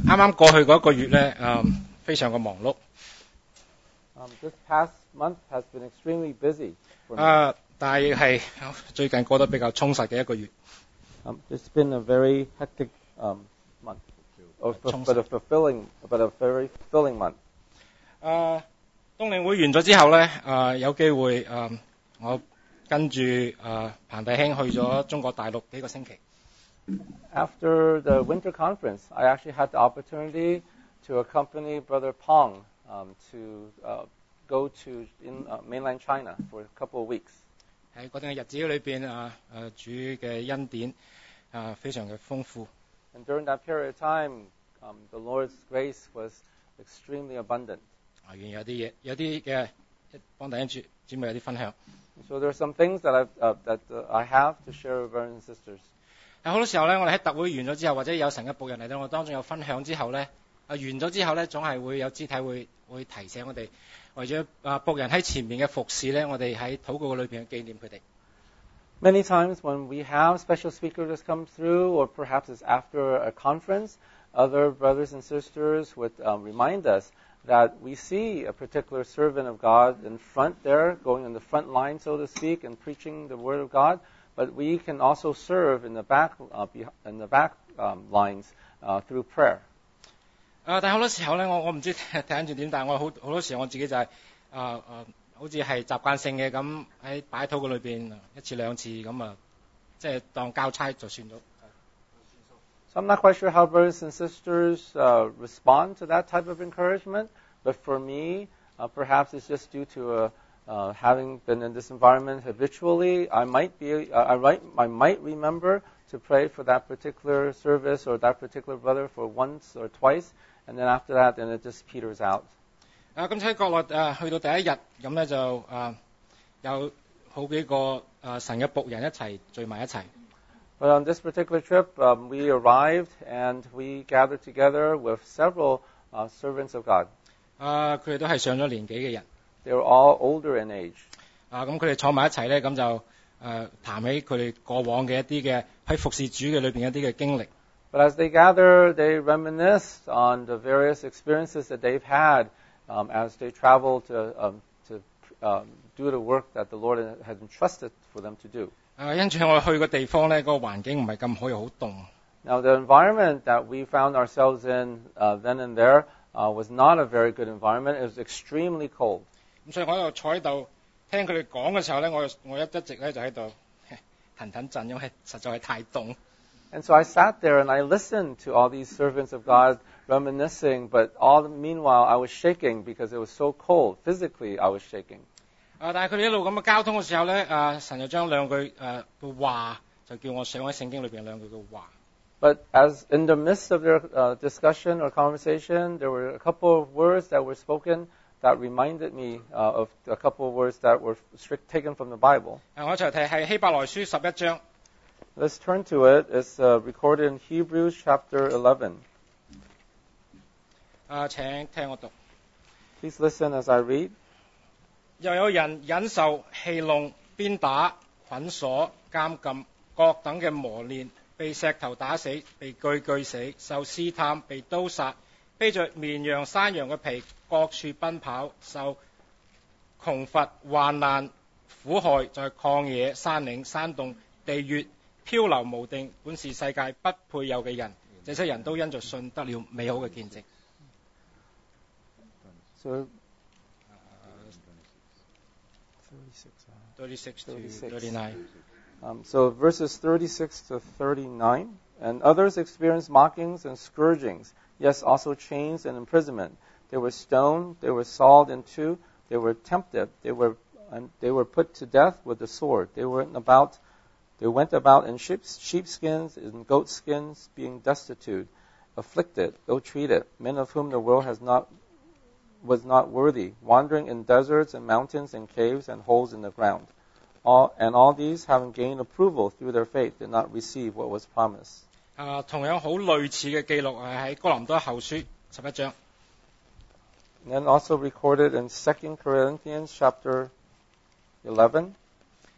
啱啱過去嗰一個月咧，非常嘅忙碌。 This past month has been extremely busy for me. 但係最近過得比較充實嘅一個月。 It's been a very hectic month, but a very fulfilling month. 冬令會完咗之後咧，有機會我跟住彭弟兄去咗中國大陸幾個星期。 After the winter conference, I actually had the opportunity to accompany Brother Pong to go to mainland China for a couple of weeks. 喺嗰段嘅日子裏邊，主嘅恩典非常嘅豐富。 And during that period of time, the Lord's grace was extremely abundant. 有啲嘅幫弟兄姊妹有啲分享。 So there are some things that I have to share with brothers and sisters. 好多時候咧，我哋喺特會完咗之後，或者有神嘅僕人嚟到我當中有分享之後咧，完咗之後咧，總係會有肢體會提醒我哋，為咗僕人喺前面嘅服侍咧，我哋喺禱告裏邊去紀念佢哋。 Many times when we have special speakers come through, or perhaps it's after a conference, other brothers and sisters would remind us that we see a particular servant of God in front there, going in the front line, so to speak, and preaching the Word of God. But we can also serve in the back lines through prayer. 但係好多時候咧，我唔知睇住點，但係我好多時候我自己就係好似係習慣性嘅咁喺擺禱告裏邊一次兩次咁即係當交差就算咗。 So I'm not quite sure how brothers and sisters respond to that type of encouragement, but for me, perhaps it's just due to having been in this environment habitually. I might remember to pray for that particular service or that particular brother for once or twice, and then after that, then it just peters out. 咁喺國內去到第一日咁咧就有好幾個神嘅僕人一齊聚埋一齊。 But on this particular trip, we arrived and we gathered together with several servants of God. 佢哋都係上咗年紀嘅人。 They were all older in age. 咁佢哋坐埋一齊咧，咁就談起佢哋過往嘅一啲嘅喺服侍主嘅裏邊一啲嘅經歷。 But as they gather, they reminisce on the various experiences that they've had as they travel to do the work that the Lord has entrusted for them to do. 因住我哋去嘅地方咧，個環境唔係咁好，又好凍。 Now the environment that we found ourselves in then and there was not a very good environment. It was extremely cold. 咁所以我喺度坐喺度聽佢哋講嘅時候咧，我一直咧就喺度騰騰震，因為實在係太凍。 And so I sat there and I listened to all these servants of God reminiscing, but meanwhile I was shaking because it was so cold. Physically I was shaking. 但係佢哋一路咁嘅交通嘅時候咧，神就將兩句嘅話就叫我想喺聖經裏邊兩句嘅話。 But as in the midst of their discussion or conversation, there were a couple of words that were spoken that reminded me of a couple of words that were taken from the Bible. 我一齊睇係希伯來書11章。 Let's turn to it. It's recorded in Hebrews chapter 11. 請聽我讀。 Please listen as I read. 又有人忍受戲弄、鞭打、捆鎖、監禁、各等嘅磨練，被石頭打死，被鋸死，受試探，被刀殺，披着綿羊、山羊嘅皮，各處奔跑，受窮乏、患難、苦害，在曠野、山嶺、山洞、地穴漂流無定，本是世界不配有嘅人，這些人都因着信得了美好嘅見證。 So 36 to 39. So verses 36 to 39. And others experienced mockings and scourgings, yes, also chains and imprisonment. They were stoned, they were sawed in two, they were tempted, they were put to death with the sword. They went about in sheepskins and goatskins, being destitute, afflicted, ill-treated, men of whom the world was not worthy, wandering in deserts and mountains and caves and holes in the ground. All these, having gained approval through their faith, did not receive what was promised. 同樣好類似嘅記錄係喺哥林多後書11章。 And then also recorded in 2 Corinthians chapter 11.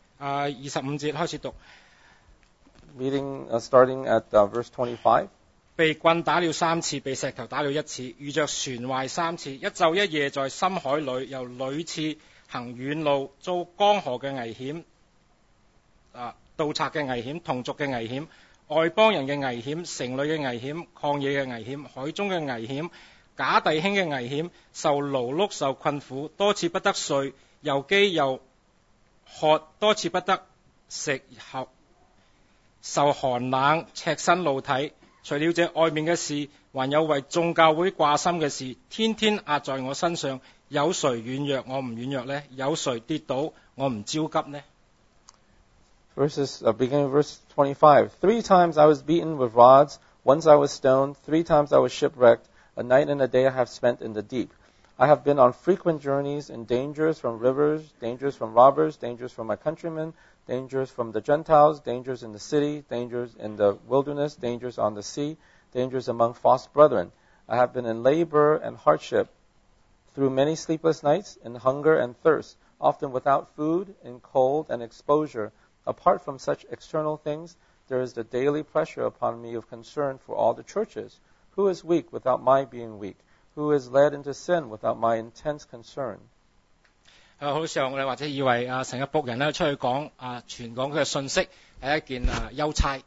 25節開始讀。 Reading starting at verse 25. 被棍打了3次，被石頭打了1次，遇着船壞3次，一晝一夜在深海裏，又屢次行遠路，遭江河嘅危險，盜賊嘅危險，同族嘅危險，外邦人嘅危險，城裏嘅危險，曠野嘅危險，海中嘅危險，假弟兄嘅危險，受勞碌受困苦，多次不得睡，又飢又渴，多次不得食，受寒冷，赤身露體。除了這外面嘅事，還有為眾教會掛心嘅事，天天壓在我身上。有誰軟弱我唔軟弱呢？有誰跌倒我唔焦急呢？ Beginning of verse 25. 3 times I was beaten with rods, once I was stoned, 3 times I was shipwrecked, a night and a day I have spent in the deep. I have been on frequent journeys, in dangers from rivers, dangers from robbers, dangers from my countrymen, dangers from the Gentiles, dangers in the city, dangers in the wilderness, dangers on the sea, dangers among false brethren. I have been in labor and hardship, through many sleepless nights, in hunger and thirst, often without food, in cold and exposure. Apart from such external things, there is the daily pressure upon me of concern for all the churches. Who is weak without my being weak? Who is led into sin without my intense concern? 好多時候我哋或者以為神嘅僕人咧出去講傳講佢嘅信息係一件憂差。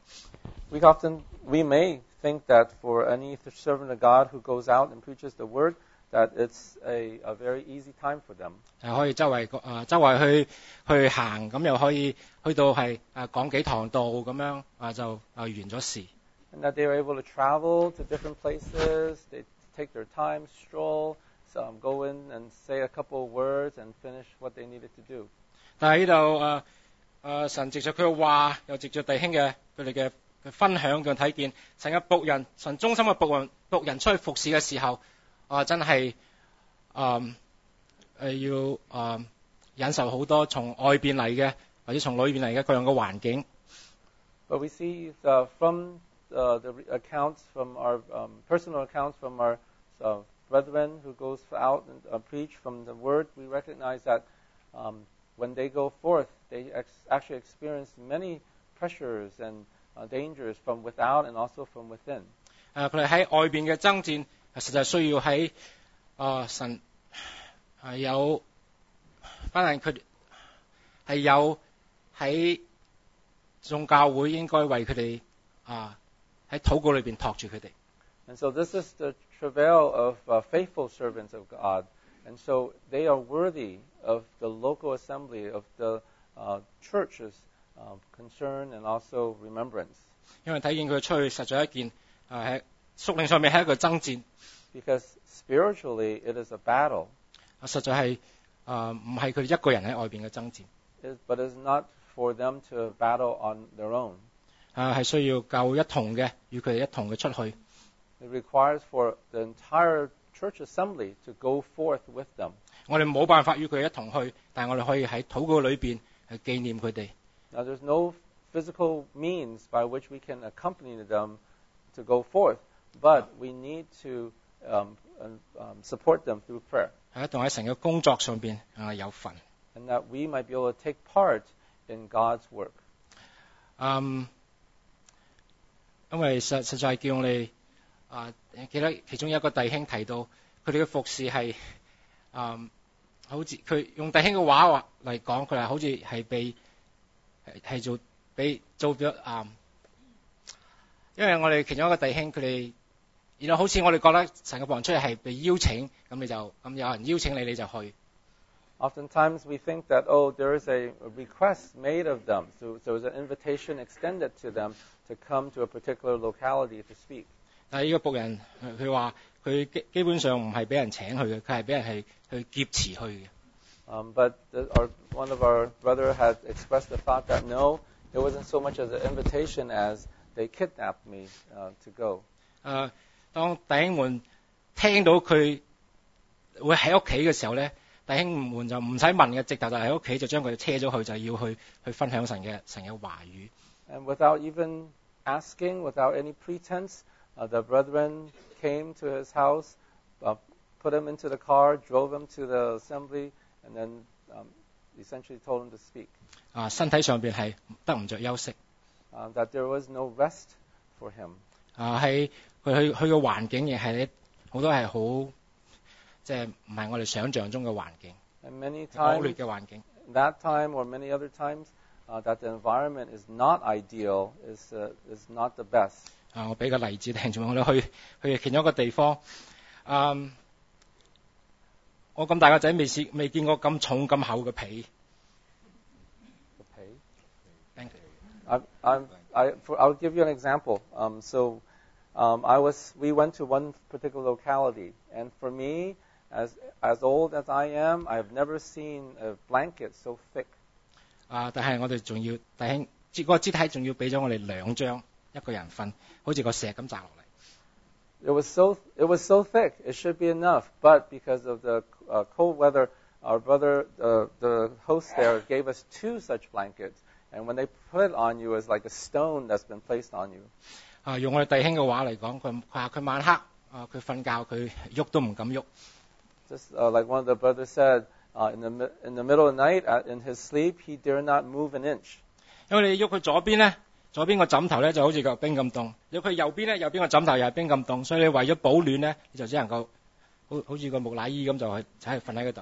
We may think that for any servant of God who goes out and preaches the word, that it's a very easy time for them. 可以周圍去行，咁又可以去到係講幾堂道咁樣就完咗事。 And that they are able to travel to different places, they take their time, stroll, go in and say a couple of words and finish what they needed to do. 但係呢度神藉着佢嘅話，又藉着弟兄嘅佢哋嘅分享，咁睇見神嘅僕人，神忠心嘅僕人出去服侍嘅時候，真係要忍受好多從外邊嚟嘅或者從裏邊嚟嘅各樣嘅環境。 But we see from the accounts from our personal accounts from our brethren who goes out and preach from the word, we recognize that when they go forth, they actually experience many pressures and dangers from without and also from within. 佢哋喺外邊嘅爭戰，實在需要喺神有，反正佢係有喺眾教會應該為佢哋喺禱告裏邊托住佢哋。 And so this is the travail of faithful servants of God. And so they are worthy of the local assembly, of the church's concern and also remembrance. 因為睇見佢出去實在一件喺屬靈上面係一個爭戰。 Because spiritually it is a battle. 實在係唔係佢哋一個人喺外邊嘅爭戰。 But it is not for them to battle on their own. 係需要教會一同嘅，與佢哋一同嘅出去。 It requires for the entire church assembly to go forth with them. 我哋冇辦法與佢哋一同去，但係我哋可以喺禱告裏邊去紀念佢哋。 Now there's no physical means by which we can accompany them to go forth, but we need to support them through prayer. 係一同喺神嘅工作上邊有份。 And that we might be able to take part in God's work. 因為實在叫我哋記得其中一個弟兄提到，佢哋嘅服侍係好似佢用弟兄嘅話嚟講，佢係好似係係做咗因為我哋其中一個弟兄佢哋，然後好似我哋覺得神嘅僕人出去係被邀請，咁有人邀請你就去。 Oftentimes we think that, there is a request made of them. So there's an invitation extended to them to come to a particular locality to speak. 但係呢個僕人佢話佢基本上唔係俾人請去嘅，佢係俾人係去劫持去嘅。 But one of our brother had expressed the thought that no, it wasn't so much as an invitation as they kidnapped me to go. 當弟兄們聽到佢會喺屋企嘅時候咧，弟兄們就唔使問嘅，直頭就喺屋企就將佢哋車咗去，就要去分享神嘅話語。 And without even asking, without any pretense, the brethren came to his house, put him into the car, drove him to the assembly, and then essentially told him to speak. 身體上邊係得唔着休息。 That there was no rest for him. 喺佢嘅環境亦係好多係好即係唔係我哋想象中嘅環境， And many 惡劣 times, 嘅環境。 that time or many other times, that the environment is not ideal, is not the best. 我俾個例子聽住，我哋去其中一個地方，我咁大個仔未見過咁重咁厚嘅被。 Okay. Thank you. I'll give you an example. We went to one particular locality, and for me, as old as I am, I've never seen a blanket so thick. 但係我哋仲要弟兄，嗰個肢體仲要俾咗我哋2張，一個人瞓，好似個石咁砸落嚟。 It was so thick. It should be enough, but because of the cold weather, our brother, the host there, gave us 2 such blankets, and when they put it on you, it's like a stone that's been placed on you. 用我哋弟兄嘅話嚟講，佢話佢晚黑佢瞓覺佢喐都唔敢喐。 Just like one of the brothers said, in the middle of the night, in his sleep, he dare not move an inch. 因為你喐佢左邊咧，左邊個枕頭咧就好似嚿冰咁凍；喐佢右邊咧，右邊個枕頭又係冰咁凍。所以你為咗保暖咧，你就只能夠好似個木乃伊咁就係瞓喺嗰度。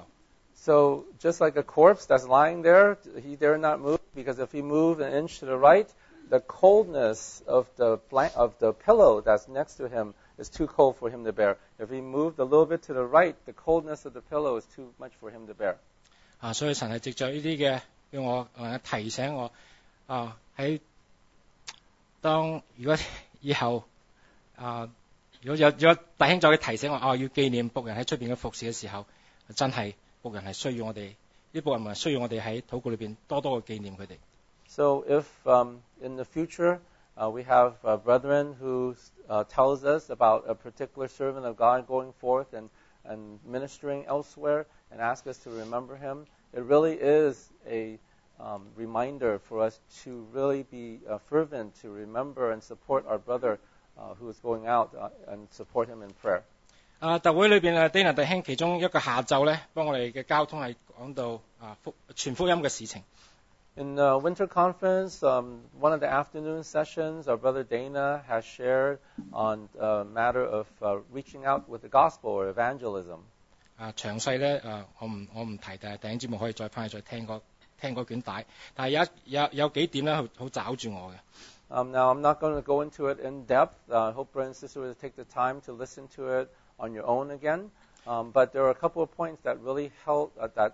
So just like a corpse that's lying there, he dare not move, because if he moved an inch to the right, the coldness of the pillow that's next to him is too cold for him to bear. If he moved a little bit to the right, the coldness of the pillow is too much for him to bear. 所以神係藉着呢啲嘅叫我提醒我喺如果以後如果有弟兄再提醒我要紀念僕人喺出邊嘅服侍嘅時候，真係僕人係需要我哋，啲僕人係需要我哋喺禱告裏邊多多嘅紀念佢哋。 So if in the future we have brethren who tells us about a particular servant of God going forth and ministering elsewhere and ask us to remember him, it really is a reminder for us to really be fervent to remember and support our brother who is going out and support him in prayer. 特會裏邊Dana弟兄其中一個下晝咧，幫我哋嘅交通係講到傳福音嘅事情。 In the winter conference, one of the afternoon sessions, our brother Dana has shared on the matter of reaching out with the gospel or evangelism. 詳細咧我唔提，但係弟兄姊妹可以再翻去再聽嗰卷帶。但係有幾點咧好找住我嘅。 Now, I'm not going to go into it in depth. I hope brothers and sisters will take the time to listen to it on your own again. But there are a couple of points that really held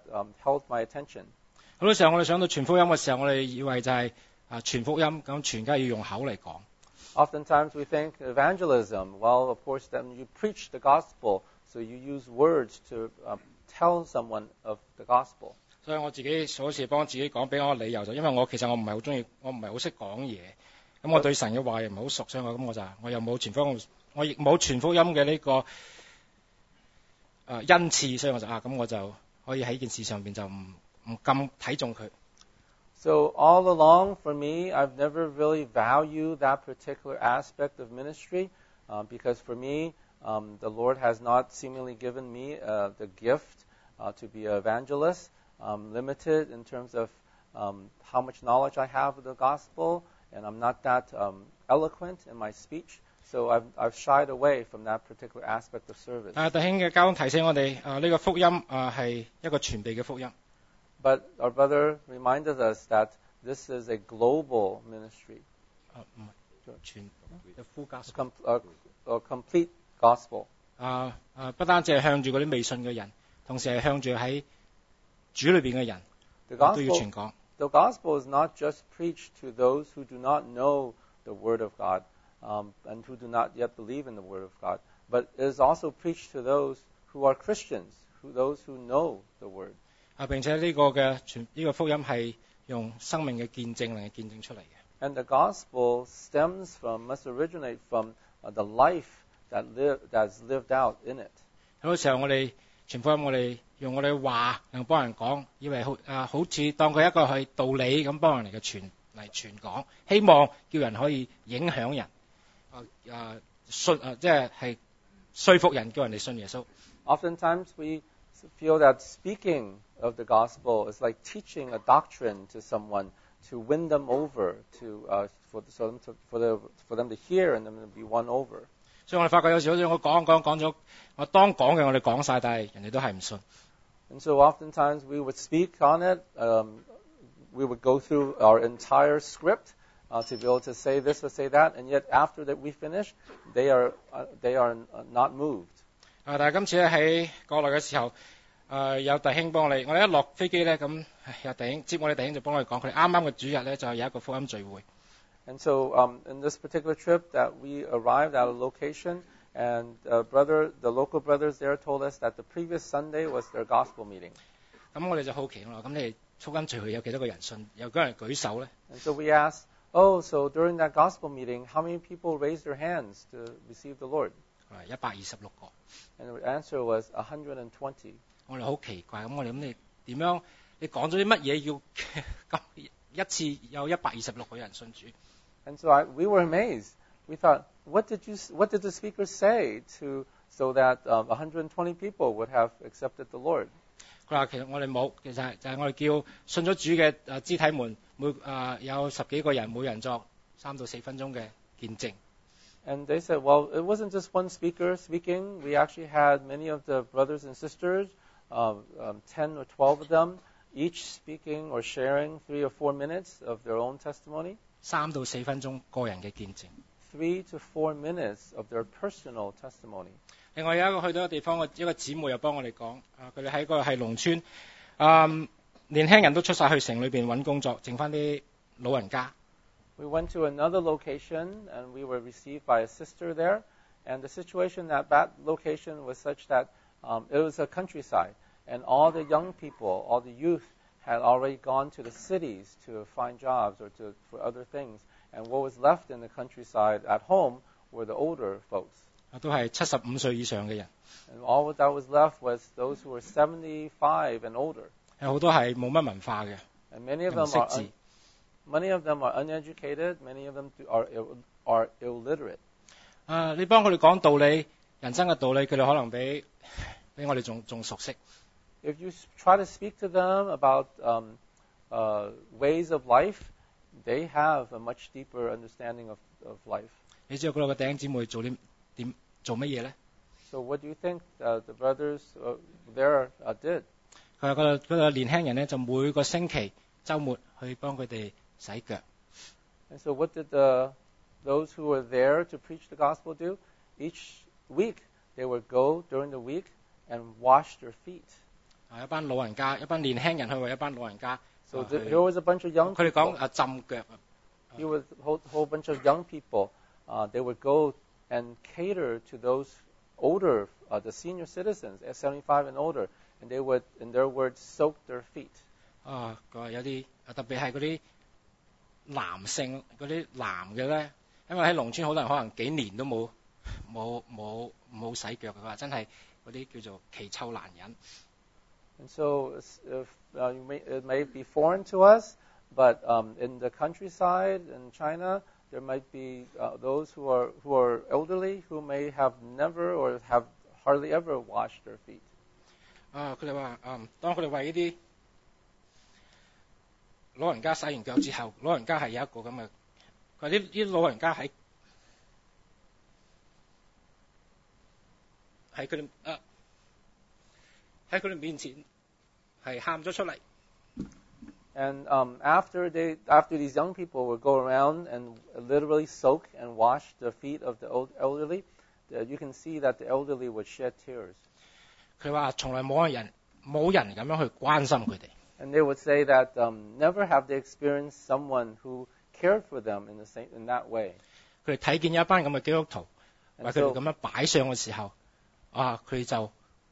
my attention. 好多時候我哋想到傳福音嘅時候，我哋以為就係傳福音，咁傳梗係要用口嚟講。 Oftentimes we think evangelism. Well, of course, then you preach the gospel, so you use words to tell someone of the gospel. 所以我自己好似幫自己講俾我個理由，就因為我其實我唔係好中意，我唔係好識講嘢，咁我對神嘅話又唔係好熟，所以我又冇傳福音，我亦冇傳福音嘅呢個恩賜，所以咁我就可以喺件事上邊就唔咁睇重佢。 So all along, for me, I've never really valued that particular aspect of ministry because for me, the Lord has not seemingly given me the gift to be an evangelist. I'm limited in terms of how much knowledge I have of the gospel, and I'm not that eloquent in my speech. So I've shied away from that particular aspect of service. 弟兄嘅交通提醒我哋呢個福音係一個傳遞嘅福音。 But our brother reminded us that this is a global ministry. A complete gospel. 不單止係向住嗰啲未信嘅人，同時係向住喺主裏邊嘅人都要傳講。 The gospel is not just preached to those who do not know the word of God and who do not yet believe in the word of God, but it is also preached to those who are Christians, those who know the word. 並且呢個福音係用生命嘅見證嚟見證出嚟嘅。 And the gospel must originate from the life that's lived out in it. 好多時候我哋傳福音，我哋用我哋話嚟幫人講，以為好似當佢一個係道理咁幫人嚟傳講，希望叫人可以影響人，即係說服人叫人哋信耶穌。 Oftentimes we feel that speaking of the gospel is like teaching a doctrine to someone to win them over, for them to hear and them to be won over. 所以我哋發覺有時好似我講咗，我當講嘅我哋講晒，但係人哋都係唔信。 And so oftentimes we would speak on it. We would go through our entire script to be able to say this or say that, and yet after that we finish, they are not moved. 但係今次咧喺國內嘅時候，有弟兄幫我哋一落飛機咧，咁有弟兄接我哋弟兄就幫我哋講，佢哋啱啱嘅主日咧就有一個福音聚會。 And so in this particular trip that we arrived at a location, and the local brothers there told us that the previous Sunday was their gospel meeting. 咁我哋就好奇啦，咁你哋福音聚會有幾多個人信？有幾多人舉手咧？ And so we asked, so during that gospel meeting, how many people raised their hands to receive the Lord? 126個。 And the answer was 120. 我哋好奇怪，咁我哋咁你點樣？你講咗啲乜嘢要咁一次有126個人信主？ And so we were amazed. We thought, what did the speaker say so that 120 people would have accepted the Lord? 佢話其實我哋冇，其實就係我哋叫信咗主嘅肢體們，有10幾個人，每人作3到4分鐘嘅見證。 And they said, well, it wasn't just one speaker speaking. We actually had many of the brothers and sisters, 10 or 12 of them, each speaking or sharing 3 or 4 minutes of their own testimony. 3到4分鐘個人嘅見證。 3 to 4 minutes of their personal testimony. 另外有一個去到一個地方，一個姊妹又幫我哋講，佢哋喺個係農村，年輕人都出晒去城裏邊揾工作，剩翻啲老人家。 We went to another location, and we were received by a sister there. And the situation at that location was such that it was a countryside, and all the young people, all the youth, had already gone to the cities to find jobs or for other things. And what was left in the countryside at home were the older folks. 都係75歲以上嘅人。 And all that was left was those who were 75 and older. 有好多係冇乜文化嘅， And many of 又唔 them 識 are 字。 many of them are uneducated. Many of them are illiterate. 你幫佢哋講道理，人生嘅道理，佢哋可能比我哋仲熟悉。 If you try to speak to them about ways of life, they have a much deeper understanding of life. 你知道嗰度嘅弟兄姊妹做乜嘢咧？ So what do you think the brothers there did? 佢話嗰度年輕人咧就每個星期週末去幫佢哋洗腳。 And so what did those who were there to preach the gospel do? Each week they would go during the week and wash their feet. 一班老人家，一班年輕人去為一班老人家。 So there was a bunch of young 佢哋 people. 講浸腳。 Here was a whole bunch of young people. They would go and cater to those older, the senior citizens, 75 and older, and they would, in their words, soak their feet. 佢話有啲特別係嗰啲男性嗰啲男嘅咧，因為喺農村好多人可能幾年都冇洗腳嘅話，真係嗰啲叫做奇臭難忍。 And so it may be foreign to us, but in the countryside in China, there might be those who are elderly who may have never or have hardly ever washed their feet. 佢哋話當佢哋為呢啲老人家洗完腳之後，老人家係有一個咁嘅，佢話啲老人家喺佢哋面前係喊咗出嚟。 And after these young people would go around and literally soak and wash the feet of the elderly, you can see that the elderly would shed tears. 佢話從來冇人咁樣去關心佢哋。 And they would say that never have they experienced someone who cared for them in that way. 佢哋睇見有一班咁嘅基督徒，為 And 佢哋 so, 咁樣擺上嘅時候，佢哋就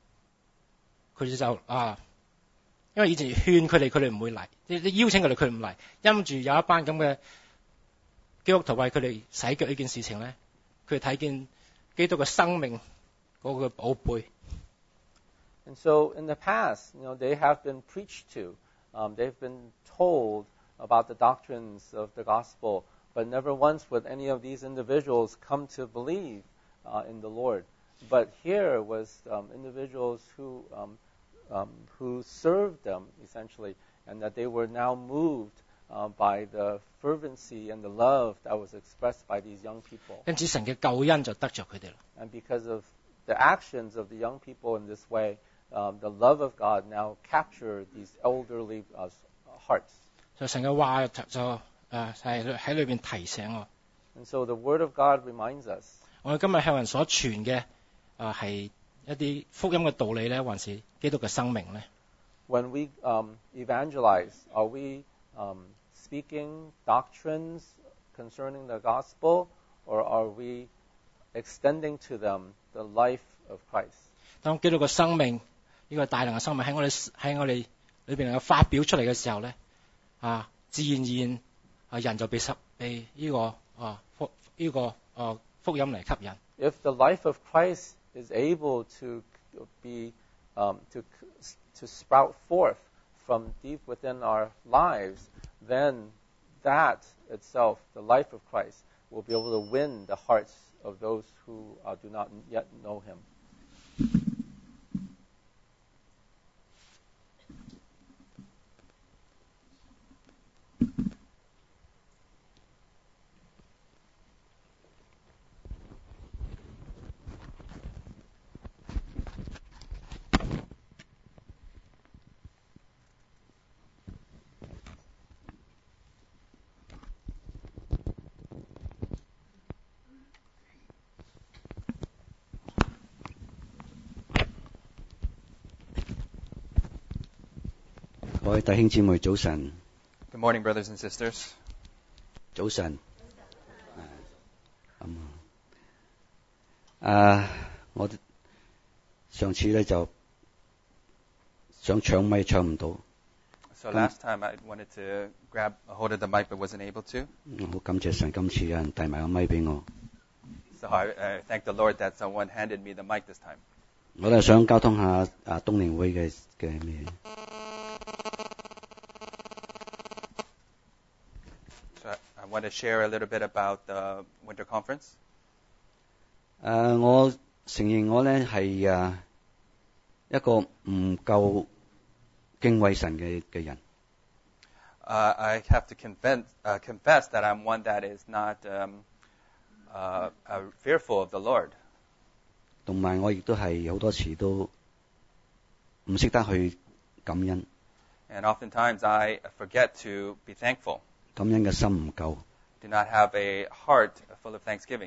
因為以前勸佢哋唔會嚟，你邀請佢哋唔嚟，因住有一班咁嘅基督徒為佢哋洗腳呢件事情咧，佢哋睇見基督嘅生命嗰個寶貝。 And so in the past, they have been preached to. They've been told about the doctrines of the gospel, but never once would any of these individuals come to believe in the Lord. But here was individuals who served them, essentially, and that they were now moved by the fervency and the love that was expressed by these young people. 因此神嘅救恩就得着佢哋啦。 And because of the actions of the young people in this way, the love of God now captured these elderly hearts. 所以神嘅話就係喺裏邊提醒我， And so the Word of God reminds us, 我哋今日向人所傳嘅係一啲福音嘅道理咧，還是基督嘅生命咧？ when we evangelize, are we speaking doctrines concerning the gospel, or are we extending to them the life of Christ? 當基督嘅生命呢個大能嘅生命喺我哋裏邊能夠發表出嚟嘅時候咧，自然而然人就被呢個福音嚟吸引。 If the life of Christ is able to be to sprout forth from deep within our lives, then that itself, the life of Christ, will be able to win the hearts of those who do not yet know Him. 各位弟兄姊妹早晨。 Good morning, brothers and sisters. 早晨。我上次咧就想搶咪搶唔到。 So last time I wanted to grab a hold of the mic but wasn't able to. 好感謝神，今次有人遞埋個咪俾我。 So I thank the Lord that someone handed me the mic this time. 我咧想交通下東靈會嘅咩。 So I want to share a little bit about the winter conference. 我承認我咧係一個唔夠敬畏神嘅人。 I have to confess that I'm one that is not fearful of the Lord. 同埋我亦都係好多時都唔識得去感恩。 And oftentimes I forget to be thankful. 感恩嘅心唔夠。 Do not have a heart full of thanksgiving.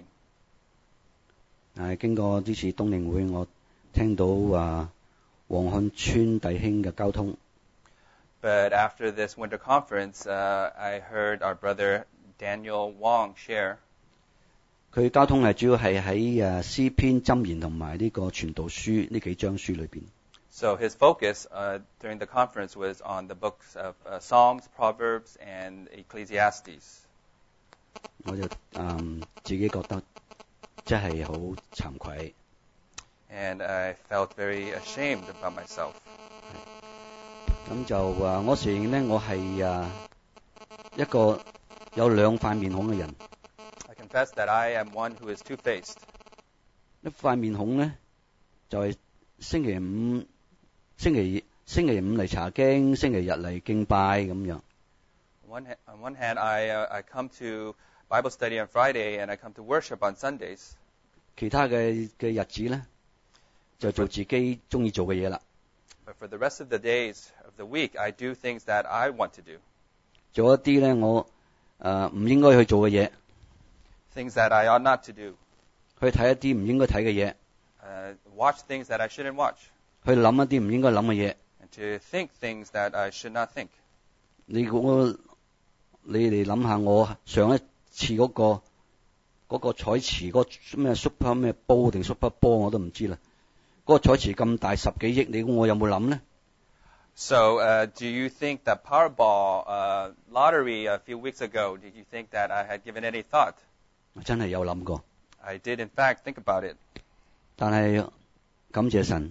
經過呢次東靈會，我聽到黃漢川弟兄嘅交通。 But after this winter conference, I heard our brother Daniel Wong share. 佢交通係主要係喺詩篇、箴言同埋呢個傳道書呢幾章書裏邊。 So his focus during the conference was on the books of Psalms, Proverbs, and Ecclesiastes. 我就自己覺得真係好慚愧。 And I felt very ashamed about myself. 咁就我承認咧，我係一個有兩塊面孔嘅人。 I confess that I am one who is two-faced. 一塊面孔咧，就係星期五嚟查經，星期日嚟敬拜咁樣。 On one hand, I come to Bible study on Friday and I come to worship on Sundays. 其他嘅日子咧，就做自己中意做嘅嘢啦。 But for the rest of the days of the week, I do things that I want to do. 做一啲咧我唔應該去做嘅嘢。 Things that I ought not to do. 去睇一啲唔應該睇嘅嘢。 Watch things that I shouldn't watch. 去諗一啲唔應該諗嘅嘢。 And to think things that I should not think. 你哋諗下，我上一次嗰個彩池嗰咩 super 咩波定 super 波我都唔知啦。嗰個彩池咁大10幾億，你估我有冇諗呢？ So, do you think the Powerball lottery a few weeks ago, did you think that I had given any thought? 我真係有諗過。 I did, in fact, think about it. 但係感謝神。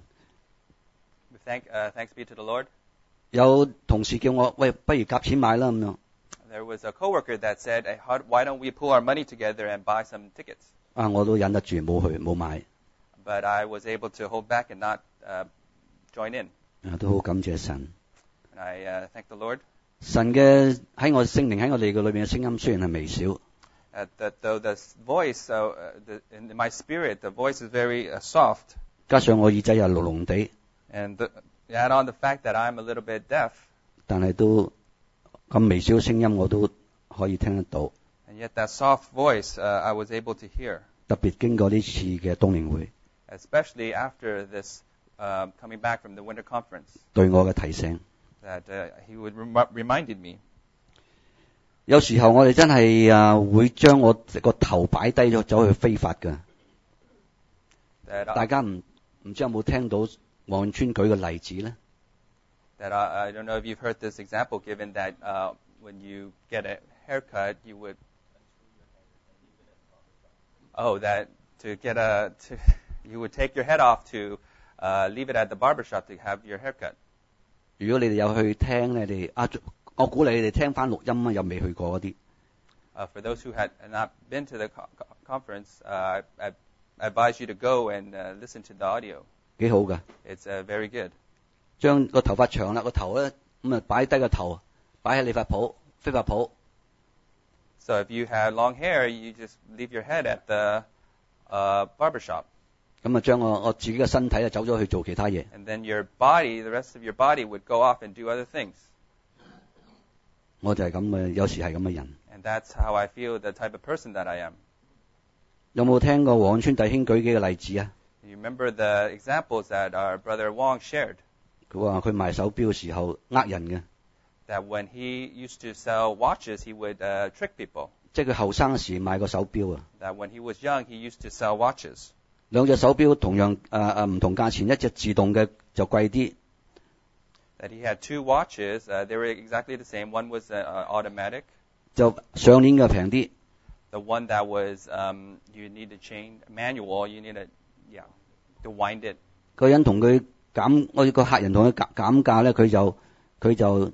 Thanks be to the Lord. 有同事叫我喂，不如夾錢買啦咁樣。 There was a coworker that said, hey, why don't we pool our money together and buy some tickets? 我都忍得住冇買。 But I was able to hold back and not join in. 都好感謝神。 And I thank the Lord. 神嘅喺我聖靈喺我哋嘅裏邊嘅聲音雖然係微小， Though the voice, in my spirit, the voice is very soft, 加上我耳仔又聾聾地， and add on the fact that I'm a little bit deaf, 但係都咁微小嘅聲音我都可以聽得到。 and yet that soft voice I was able to hear, 特別經過呢次嘅冬令會， especially after this coming back from the winter conference, 對我嘅提醒。 that he would reminded me. 有時候我哋真係會將我個頭擺低咗，走去非法㗎。 That 大家唔知有冇聽到黃村舉嘅例子咧？ that I don't know if you've heard this example given that when you get a haircut, you would you would take your head off to leave it at the barber shop to have your haircut. 如果你哋有去聽你哋我鼓勵你哋聽翻錄音啊，又未去過嗰啲。 For those who had not been to the conference, I advise you to go and listen to the audio. 幾好㗎。 It's very good. 將個頭髮長啦，個頭咧咁啊擺低個頭，擺喺理髮鋪、飛髮鋪。 So if you had long hair, you just leave your head at the barber shop. 咁啊將我自己嘅身體啊走咗去做其他嘢。 And then your body, the rest of your body would go off and do other things. 我就係咁嘅，有時係咁嘅人。 And that's how I feel, the type of person that I am. 有冇聽過黃村弟兄舉幾個例子啊？ You remember the examples that our brother Wong shared, 佢話佢賣手錶嘅時候呃人嘅， that when he used to sell watches, he would trick people. 即係佢後生時賣個手錶啊。 That when he was young, he used to sell watches. 兩隻手錶同樣唔同價錢，一隻自動嘅就貴啲， That he had two watches, they were exactly the same. One was automatic. 就上鏈嘅平啲。 The one that was you need to change manual, you need to wind it. 個人同佢減，我個客人同佢減價咧，佢就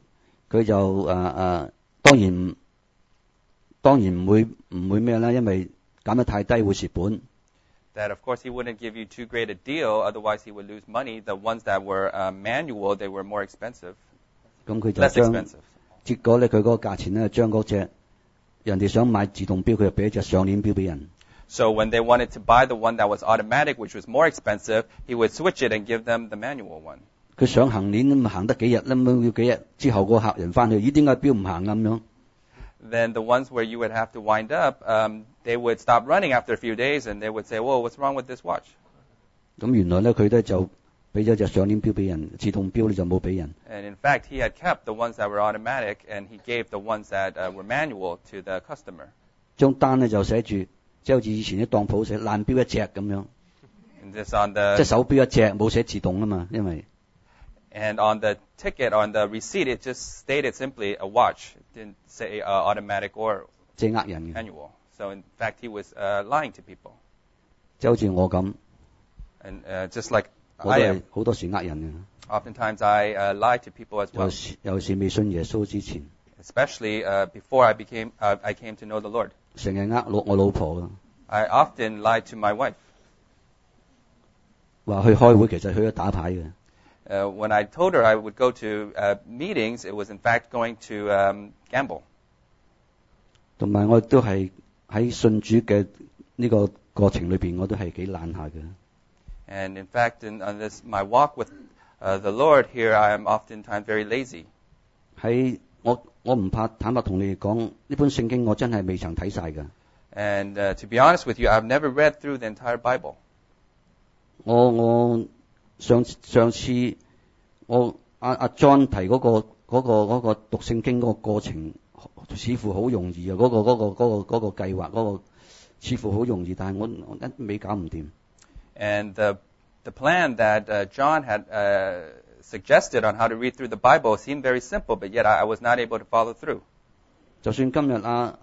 當然唔會咩啦，因為減得太低會蝕本。 That of course he wouldn't give you too great a deal, otherwise he would lose money. The ones that were manual, they were more expensive, 咁佢就 less 將 expensive. 結果咧，佢嗰個價錢咧，將嗰隻人哋想買自動錶，佢就俾一隻上鏈錶俾人。 So when they wanted to buy the one that was automatic, which was more expensive, he would switch it and give them the manual one. 佢想行鏈咁行得幾日咧，咁要幾日之後個客人翻去，咦點解錶唔行咁樣？ Then the ones where you would have to wind up, they would stop running after a few days, and they would say, "Whoa, what's wrong with this watch?" 咁原來咧佢咧就俾咗隻上鏈錶俾人，自動錶咧就冇俾人。 And in fact, he had kept the ones that were automatic, and he gave the ones that were manual to the customer. 張單咧就寫住，即係好似以前啲當鋪寫爛錶一隻咁樣， And this on 即係 the 手錶一隻，冇寫自動啊嘛，因為 and on the ticket, on the receipt, it just stated simply a watch. It didn't say automatic or 即係呃人嘅， manual. So in fact, he was lying to people. 即係好似我咁， And just like 我 I 都 am, 係好多時呃人 oftentimes I lie to people as 嘅， well. 尤其是未信耶穌之前， Especially before I came to know the Lord. 成日呃我老婆㗎， I often lied to my wife. 話去開會其實去咗打牌嘅。 When I told her I would go to meetings, it was in fact going to gamble. 同埋我都係喺信主嘅呢個過程裏邊，我都係幾懶下嘅。 And in fact, on my walk with the Lord here, I am oftentimes very lazy. 喺我唔怕坦白同你哋講，呢本聖經我真係未曾睇晒㗎。 And to be honest with you, I've never read through the entire Bible. 我上次我阿 John 提嗰個讀聖經嗰個過程，似乎好容易啊！嗰個計劃嗰個似乎好容易，但係我一味搞唔掂。 And the plan that John had suggested on how to read through the Bible seemed very simple, but yet I was not able to follow through. 就算今日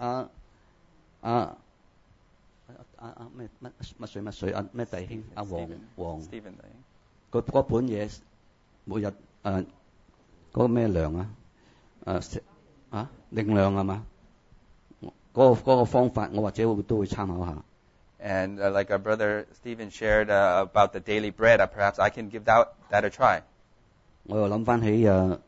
乜水咩弟兄黃 Stephen. 嗰本嘢每日嗰個咩量定量係嘛？嗰個方法我或者都會參考下。 And like our brother Stephen shared about the daily bread, perhaps I can give that a try. 我又諗翻起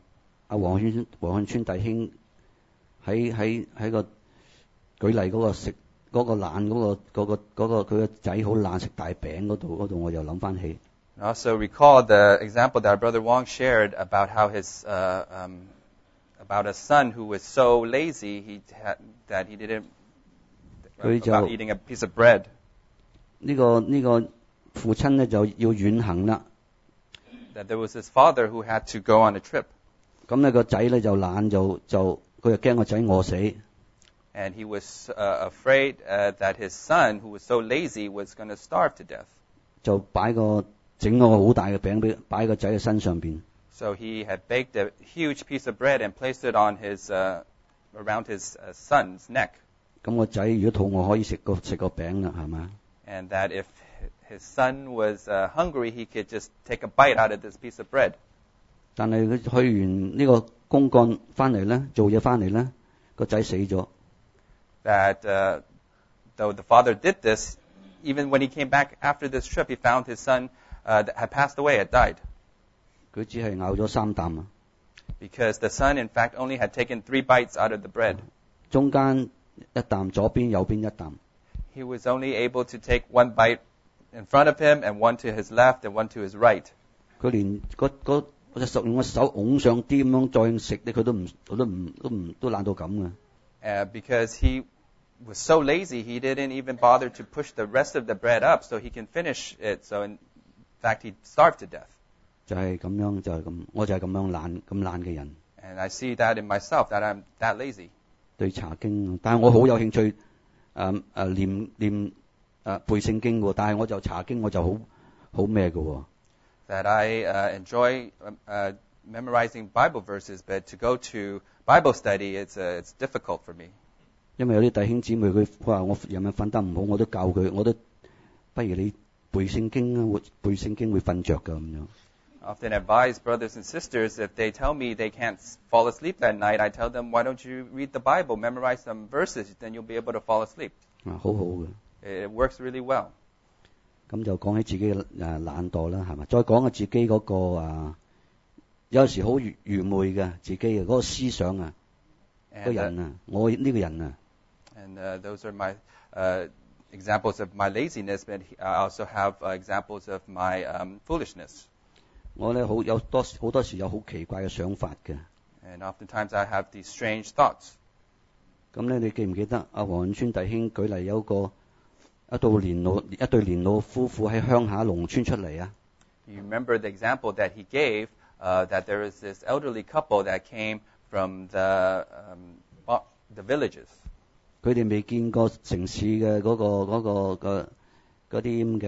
阿黃漢川弟兄喺個舉例嗰個食嗰個懶嗰個佢個仔好懶食大餅嗰度我又諗翻起。 I also recall the example that our brother Wong shared about how his about a son who was so lazy that he didn't about eating a piece of bread. 呢個父親咧就要遠行啦。 That there was his father who had to go on a trip. 咁咧個仔咧就懶就佢又驚個仔餓死。 And he was afraid that his son, who was so lazy, was going to starve to death. 就整個好大嘅餅擺個仔嘅身上邊。 So he had baked a huge piece of bread and placed it on around his son's neck. 咁個仔如果肚餓可以食個餅啦，係嘛？ And that if his son was hungry, he could just take a bite out of this piece of bread. 但係佢去完呢個公幹翻嚟咧，做嘢翻嚟咧，個仔死咗。 That though the father did this, even when he came back after this trip, he found his son that had passed away, had died. 佢只係咬咗3啖啊。 Because the son, in fact, only had taken 3 bites out of the bread. 中間一啖，左邊右邊一啖。 He was only able to take 1 bite in front of him and 1 to his left and 1 to his right. 佢連用個手拱上啲咁樣再食咧，佢都懶到咁嘅。 Because he was so lazy, he didn't even bother to push the rest of the bread up so he can finish it. So in fact, he starved to death. 就係咁樣，我就係咁樣咁懶嘅人。 And I see that in myself, that I'm that lazy. 對查經，但係我好有興趣背聖經喎，但係我就查經我就好咩嘅喎。 That I enjoy memorizing Bible verses, but to go to Bible study, it's difficult for me. 因為有啲弟兄姊妹佢話我夜晚瞓得唔好，我都教佢，我都不如你背聖經啊，背聖經會瞓着㗎咁樣。 I often advise brothers and sisters, if they tell me they can't fall asleep that night, I tell them, why don't you read the Bible, memorize some verses, then you'll be able to fall asleep. 好好嘅。 It works really well. 咁就講起自己嘅懶惰啦，係嘛？再講下自己嗰個有時好愚昧嘅自己嘅嗰個思想啊，個人啊，我呢個人啊。 And those are my examples of my laziness, but I also have examples of my foolishness. 我咧好多時有好奇怪嘅想法嘅。 And oftentimes I have these strange thoughts. 咁咧，你記唔記得阿黃永川弟兄舉例有一對年老夫婦喺鄉下農村出嚟啊？ You remember the example that he gave, that there was this elderly couple that came from the villages. 佢哋未見過城市嘅嗰啲咁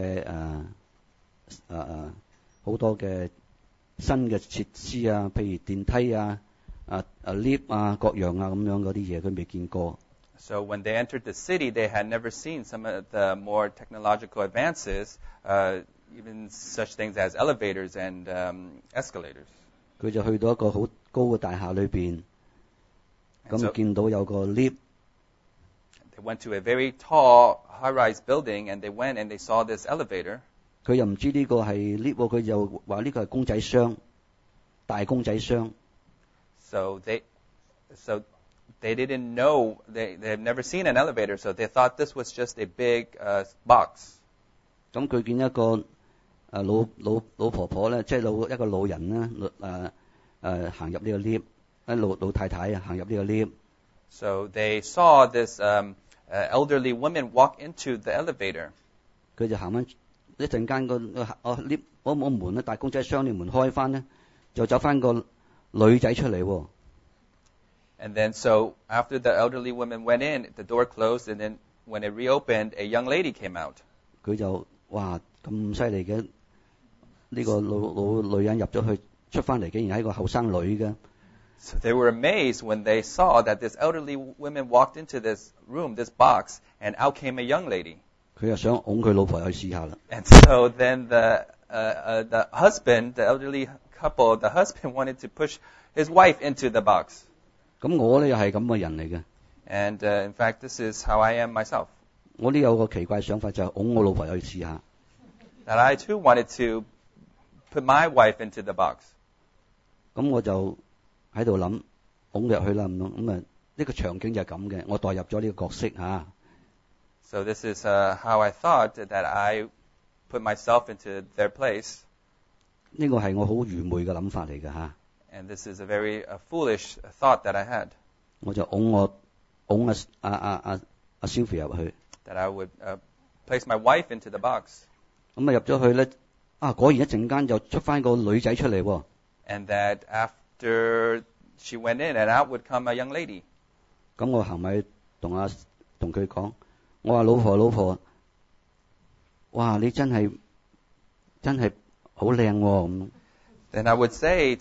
嘅好多嘅新嘅設施啊，譬如電梯啊、lift 啊、各樣啊咁樣嗰啲嘢，佢未見過。 So when they entered the city, they had never seen some of the more technological advances, even such things as elevators and escalators. 佢就去到一個好高嘅大廈裏邊，咁見到有個 lift。 They went to a very tall, high-rise building, and they went and they saw this elevator. 佢又唔知呢個係 lift，佢就話呢個係公仔箱，大公仔箱。 So they didn't know, they had never seen an elevator, so they thought this was just a big box. 咁佢見一個老婆婆咧，即係一個老人咧，行入呢個 lift， 老太太行入呢個 lift。 So they saw this elderly woman walk into the elevator. 佢就行翻一陣間個 lift 我門咧，大公仔箱啲門開翻咧，就走翻個女仔出嚟喎。 And then so after the elderly woman went in, the door closed, and then when it reopened, a young lady came out. 佢就哇咁犀利嘅，呢個老女人入咗去出翻嚟，竟然係一個後生女嘅。 So they were amazed when they saw that this elderly woman walked into this room, this box, and out came a young lady. 佢又想擁佢老婆去試下啦。 And so then the husband, the elderly couple, the husband wanted to push his wife into the box. 咁我咧又係咁嘅人嚟嘅。 And in fact, this is how I am myself. 我都有個奇怪想法，就係擁我老婆去試下。 That I too wanted to put my wife into the box. 咁我就喺度諗拱入去啦咁啊，呢個場景就係咁嘅，我代入咗呢個角色嚇。 So this is how I thought that I put myself into their place. 呢個係我好愚昧嘅諗法嚟嘅嚇。 And this is a very foolish thought that I had. 我就拱阿 Sylvia 入去。 That I would place my wife into the box. 咁啊入咗去咧，果然一陣間就出翻個女仔出嚟喎。 And that after she went in and out would come a young lady. 咁我行埋同佢講，我話老婆，哇你真係好靚喎咁。 Then I would say,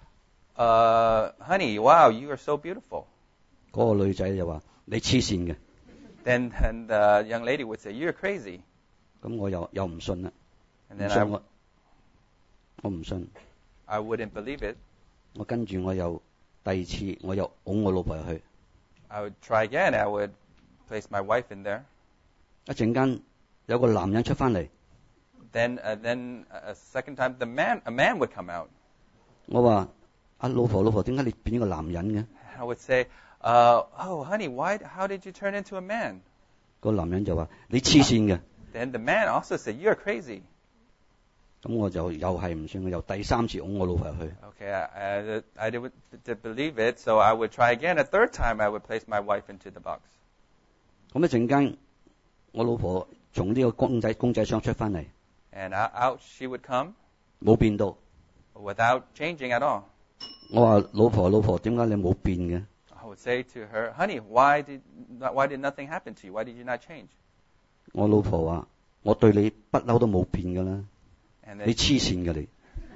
honey, wow, you are so beautiful. 嗰個女仔就話你黐線嘅。 Then the young lady would say, you're crazy. 咁我又唔信啦。 And then 我唔信。 I wouldn't believe it. 我跟住我又第二次我又拱我老婆入去。 I would try again. I would place my wife in there. 一陣間有個男人出翻嚟。 Then a second time, a man would come out. 我話老婆，點解你變個男人嘅？ I would say, oh, honey, how did you turn into a man? 個男人就話你黐線嘅。 Then the man also said, you're crazy. 咁我就又係唔信，我又第三次拱我老婆入去。 Okay, I didn't believe it, so I would try again. A third time, I would place my wife into the box. 咁一陣間，我老婆從呢個公仔箱出翻嚟。 And out she would come. 冇變到。 Without changing at all. 我話老婆，點解你冇變嘅？ I would say to her, honey, why did nothing happen to you? Why did you not change? 我老婆話：我對你不嬲都冇變㗎啦，你黐線㗎你。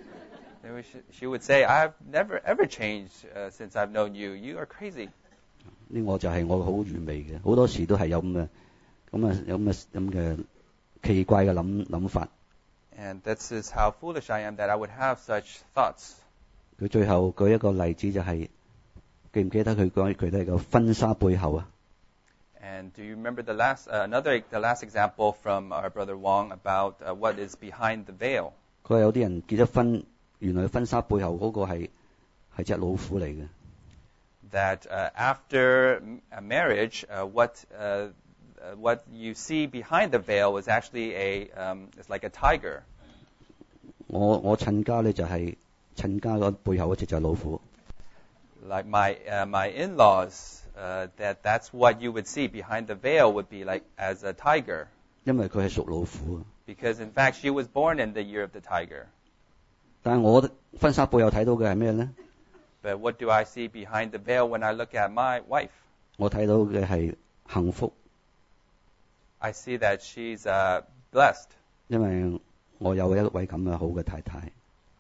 She would say, I've never ever changed since I've known you. You are crazy. 呢個就係我好愚昧嘅，好多時都係有咁嘅奇怪嘅諗法。 And this is how foolish I am that I would have such thoughts. 佢最後舉一個例子就係，記唔記得佢講佢哋個婚紗背後啊？ And do you remember the last example from our brother Wong about what is behind the veil? 佢話有啲人結咗婚，原來婚紗背後嗰個係隻老虎嚟嘅。 That after a marriage, what you see behind the veil is actually it's like a tiger. 我親家咧就係親家個背後嗰隻就係老虎。 Like my in-laws, that's what you would see behind the veil would be like as a tiger. 因為佢係屬老虎。 Because in fact she was born in the year of the tiger. 但係我婚紗背後睇到嘅係咩咧？ But what do I see behind the veil when I look at my wife? 我睇到嘅係幸福。 I see that she's blessed. 因為我有一位咁嘅好嘅太太。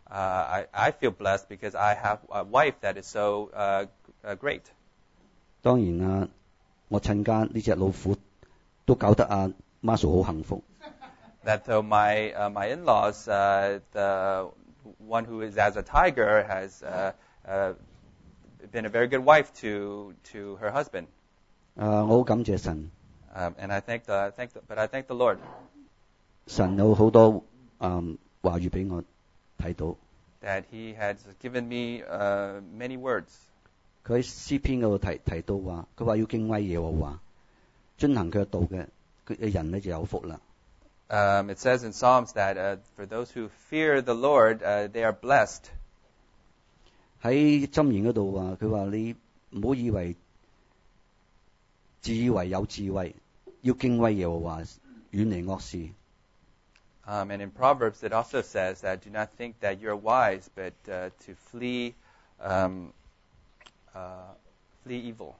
I feel blessed because I have a wife that is so great. 當然啦，我親家呢隻老虎都搞得阿 Marshall 好幸福。 That though my in-laws, the one who is as a tiger, has been a very good wife to her husband. 我好感謝神。 And I thank the Lord. 神有好多話語俾我睇到。 That He has given me many words. 佢喺詩篇嗰度提到話，佢話要敬畏耶和華，遵行佢嘅道嘅人咧就有福啦。 It says in Psalms that for those who fear the Lord, they are blessed. 喺箴言嗰度話，佢話你唔好以為自以為有智慧，要敬畏耶和華，遠離惡事。 And in Proverbs it also says that do not think that you're wise, but to flee evil.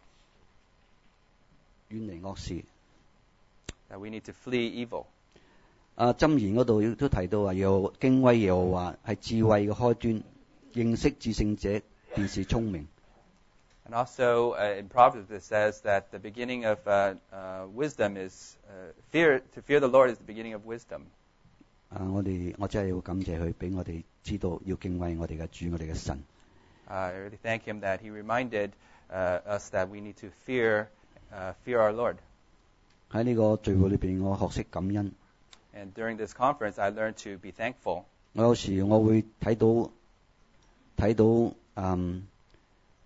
遠離惡事。 That we need to flee evil. 箴言嗰度亦都提到話，敬畏耶和華係智慧嘅開端，認識至聖者便是聰明。 And also in Proverbs it says that the beginning of wisdom is to fear the Lord is the beginning of wisdom. 我真係要感謝佢，俾我哋知道要敬畏我哋嘅主，我哋嘅神。 I really thank him that he reminded us that we need to fear our Lord. 喺呢個聚會裏邊，我學識感恩。 And during this conference, I learned to be thankful. 我有時我會睇到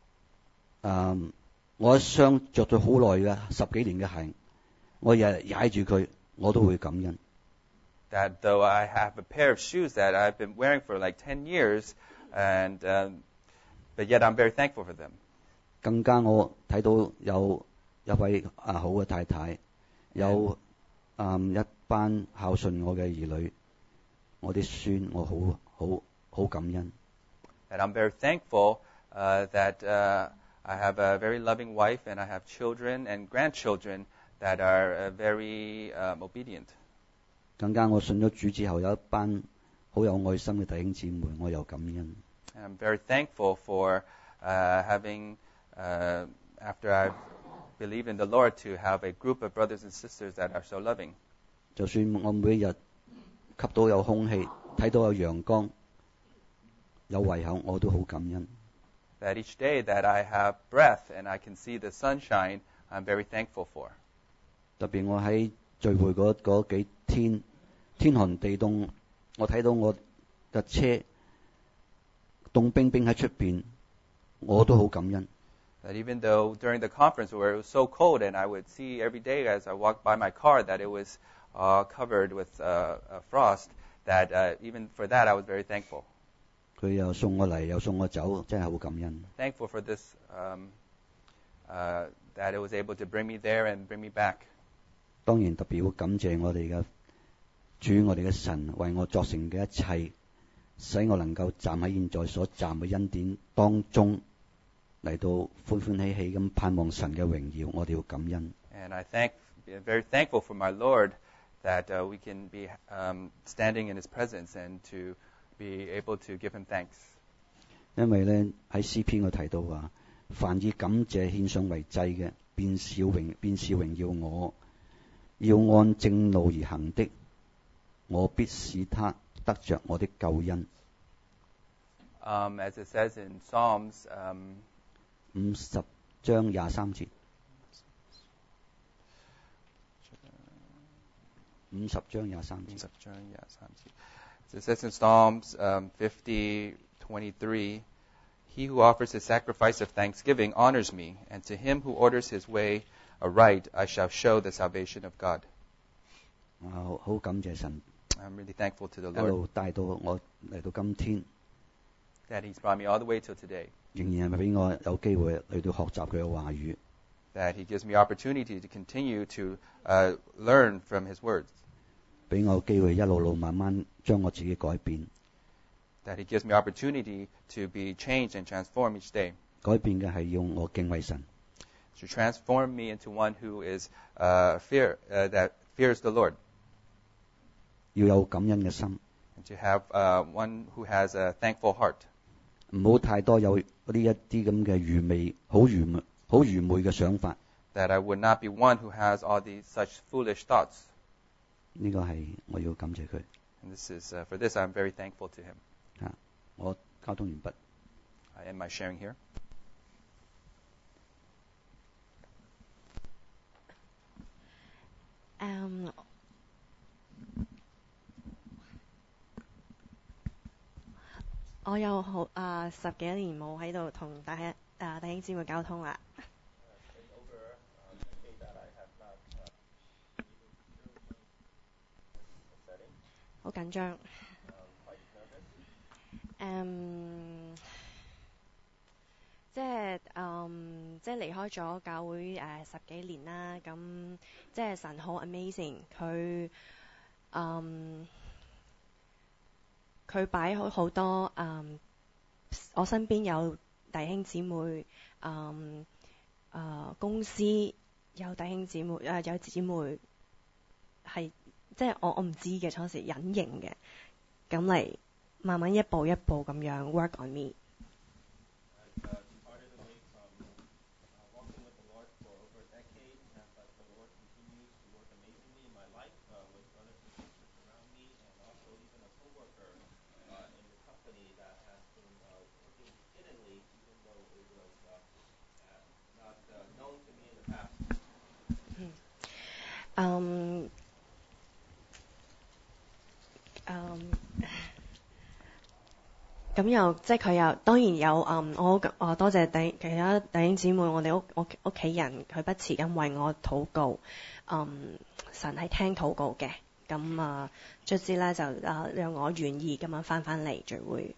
我一雙着咗好耐嘅10幾年嘅鞋，我日日踩住佢，我都會感恩。 That though I have a pair of shoes that I've been wearing for like 10 years, and but yet I'm very thankful for them. 更加我睇到有一位好嘅太太，有一班孝順我嘅兒女，我啲孫，我好感恩。 That I'm very thankful that I have a very loving wife, and I have children and grandchildren that are very obedient. 更加我信咗主之後，有一班好有愛心嘅弟兄姊妹，我又感恩。 And I'm very thankful for having, after I've believed in the Lord, to have a group of brothers and sisters that are so loving. 就算我每日吸到有空氣，睇到有陽光，有胃口，我都好感恩。 That each day that I have breath and I can see the sunshine, I'm very thankful for. 特別我喺聚會嗰幾天，天寒地凍，我睇到我嘅車凍冰冰喺出邊，我都好感恩。 That even though during the conference where it was so cold, and I would see every day as I walked by my car that it was covered with frost, that even for that I was very thankful. 佢又送我嚟，又送我走，真係好感恩。 Thankful for this, that it was able to bring me there and bring me back. 當然特別會感謝我哋嘅主，我哋嘅神為我作成嘅一切，使我能夠站喺現在所站嘅恩典當中，嚟到歡歡喜喜咁盼望神嘅榮耀，我哋要感恩。 And I very thankful for my Lord that we can be standing in His presence and to be able to give Him thanks. 因為咧喺詩篇我提到話，凡以感謝獻上為祭嘅，便是榮耀我。要按正路而行的，我必使他得着我的救恩。 As it says in Psalms, 50章23節。50章23節。 It says in Psalms 50:23, He who offers his sacrifice of thanksgiving honors me, and to him who orders his way aright I shall show the salvation of God. 好感謝神。 I'm really thankful to the 一 Lord 路帶到我嚟到今天， that He's brought me all the way till today. 仍然係俾我有機會嚟到學習佢嘅話語。 That He gives me opportunity to continue to learn from His words. 俾我機會一路慢慢將我自己改變。 That He gives me opportunity to be changed and transformed each day. 改變嘅係要我敬畏神。 To transform me into one who is that fears the Lord. 要有感恩嘅心。 And to have one who has a thankful heart. 唔好太多有呢一啲咁嘅愚昧嘅想法。 That I would not be one who has all these such foolish thoughts. 呢個係我要感謝佢。 And this is for this I'm very thankful to Him. 我交通完畢。 I end my sharing here. Um, 我有10幾年冇喺度同弟兄姊妹交通啦。好緊張。即係離開咗教會10幾年啦，咁即係神好 amazing，佢擺好多我身邊有弟兄姊妹，公司有弟兄姊妹，有姊妹係即係我唔知嘅，初時隱形嘅，咁嚟慢慢一步一步咁樣 work on me。 咁又即係佢又當然有我多謝其他弟兄姊妹，我哋屋企人佢不辭咁為我禱告，神係聽禱告嘅，咁卒之咧就讓我願意咁樣返嚟聚會。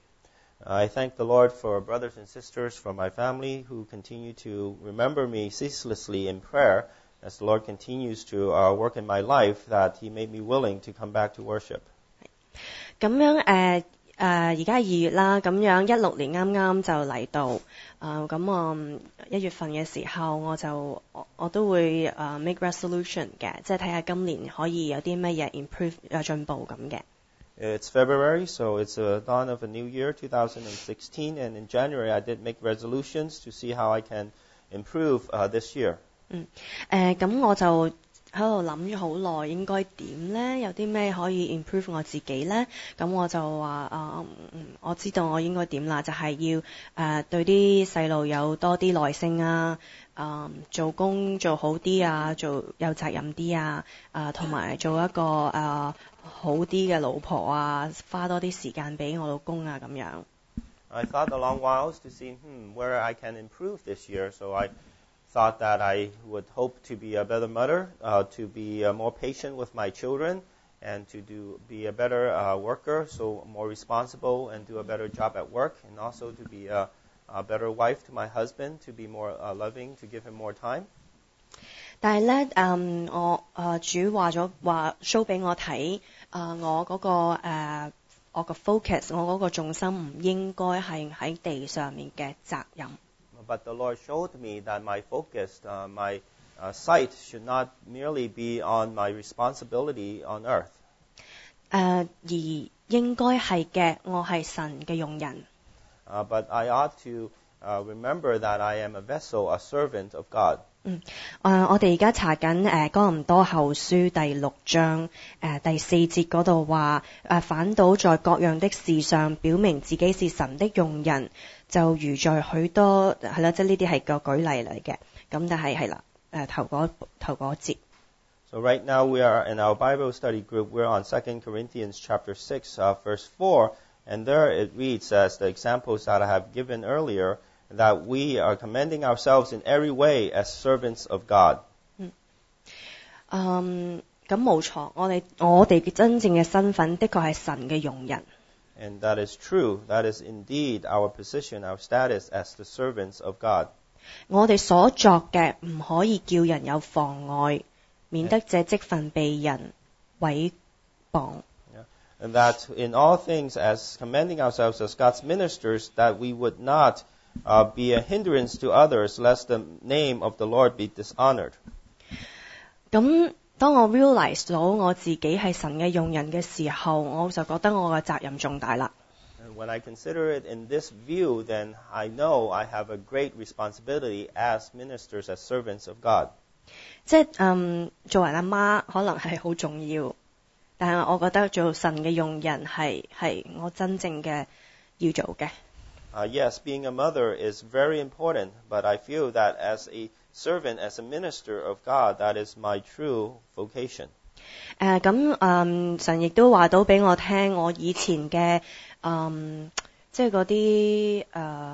I thank the Lord for brothers and sisters from my family who continue to remember me ceaselessly in prayer as the Lord continues to work in my life, that He made me willing to come back to worship. 咁樣而家係2月啦，咁樣16年啱啱就嚟到，咁我1月份嘅時候我都會make resolution 嘅，即係睇下今年可以有啲乜嘢 improve 進步咁嘅。 It's February, so it's the dawn of a new year, 2016, and in January I did make resolutions to see how I can improve this year. 咁我就喺度諗咗好耐，應該點呢？有啲咩可以 improve 我自己呢？咁我就話我知道我應該點啦，就係要對啲細路有多啲耐性啊，做工做好啲啊，做有責任啲啊，同埋做一個好啲嘅老婆啊，花多啲時間俾我老公啊咁樣。 I thought a long while to see where I can improve this year, so I thought that I would hope to be a better mother, to be more patient with my children, and to be a better worker, so more responsible and do a better job at work, and also to be a better wife to my husband, to be more loving, to give him more time. 但係咧，主話 show 俾我睇，我嗰我個 focus， 我嗰個重心唔應該係喺地上面嘅責任。 But the Lord showed me that my focus, my sight should not merely be on my responsibility on earth. 而應該係嘅，我係神嘅用人。 But I ought to remember that I am a vessel, a servant of God. 我哋而家查緊哥林多後書第6章第4節嗰度話反倒在各樣的事上表明自己是神的用人，就如在許多係啦，即係呢啲係個舉例嚟嘅。咁但係係啦，頭嗰節。 So right now we are in our Bible study group. We're on 2 Corinthians chapter 6, verse 4, and there it reads as the examples that I have given earlier, that we are commending ourselves in every way as servants of God. 咁冇錯，我哋真正嘅身份的確係神嘅用人。 And that is true. That is indeed our position, our status as the servants of God. 我哋所作嘅唔可以叫人有妨礙，免得這職分被人毀謗。 And that in all things, as commending ourselves as God's ministers, that we would not be a hindrance to others, lest the name of the Lord be dishonored. 咁當我 realize 到我自己係神嘅用人嘅時候，我就覺得我嘅責任重大啦。 And when I consider it in this view, then I know I have a great responsibility as ministers, as servants of God. 即係做人阿媽可能係好重要，但係我覺得做神嘅用人係我真正嘅要做嘅。 Yes, being a mother is very important, but I feel that as a servant, as a minister of God, that is my true vocation. 神亦都話到俾我聽，我以前嘅即係嗰啲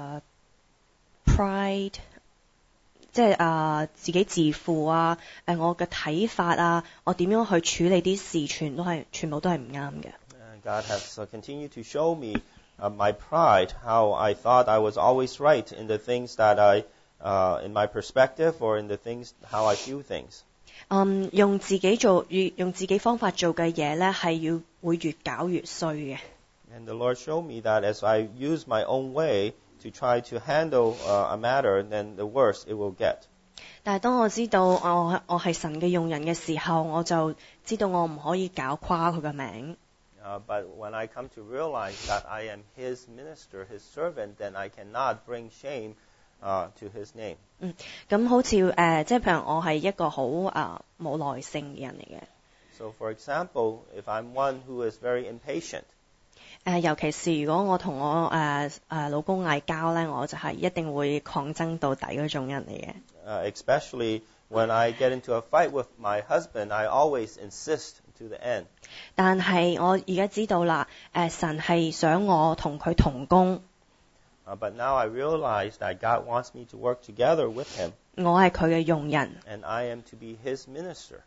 pride， 即係自己自負啊，我嘅睇法啊，我點樣去處理啲事，全部都係唔啱嘅。 God has continued to show me my pride, how I thought I was always right in the things that in my perspective or in the things, how I view things. 用自己方法做嘅嘢咧，係會越搞越衰嘅。 And the Lord showed me that as I use my own way to try to handle a matter, then the worse it will get. 但係當我知道我係神嘅用人嘅時候，我就知道我唔可以搞垮佢嘅名。 But when I come to realize that I am His minister, His servant, then I cannot bring shame to His name. 咁好似即係譬如我係一個好冇耐性嘅人嚟嘅。 So for example, if I'm one who is very impatient. 尤其是如果我同我老公嗌交咧，我就係一定會抗爭到底嗰種人嚟嘅。 Especially when I get into a fight with my husband, I always insist to the end. 但係我而家知道啦，神係想我同佢同工， But now I realize that God wants me to work together with Him, 我係佢嘅用人， and I am to be His minister.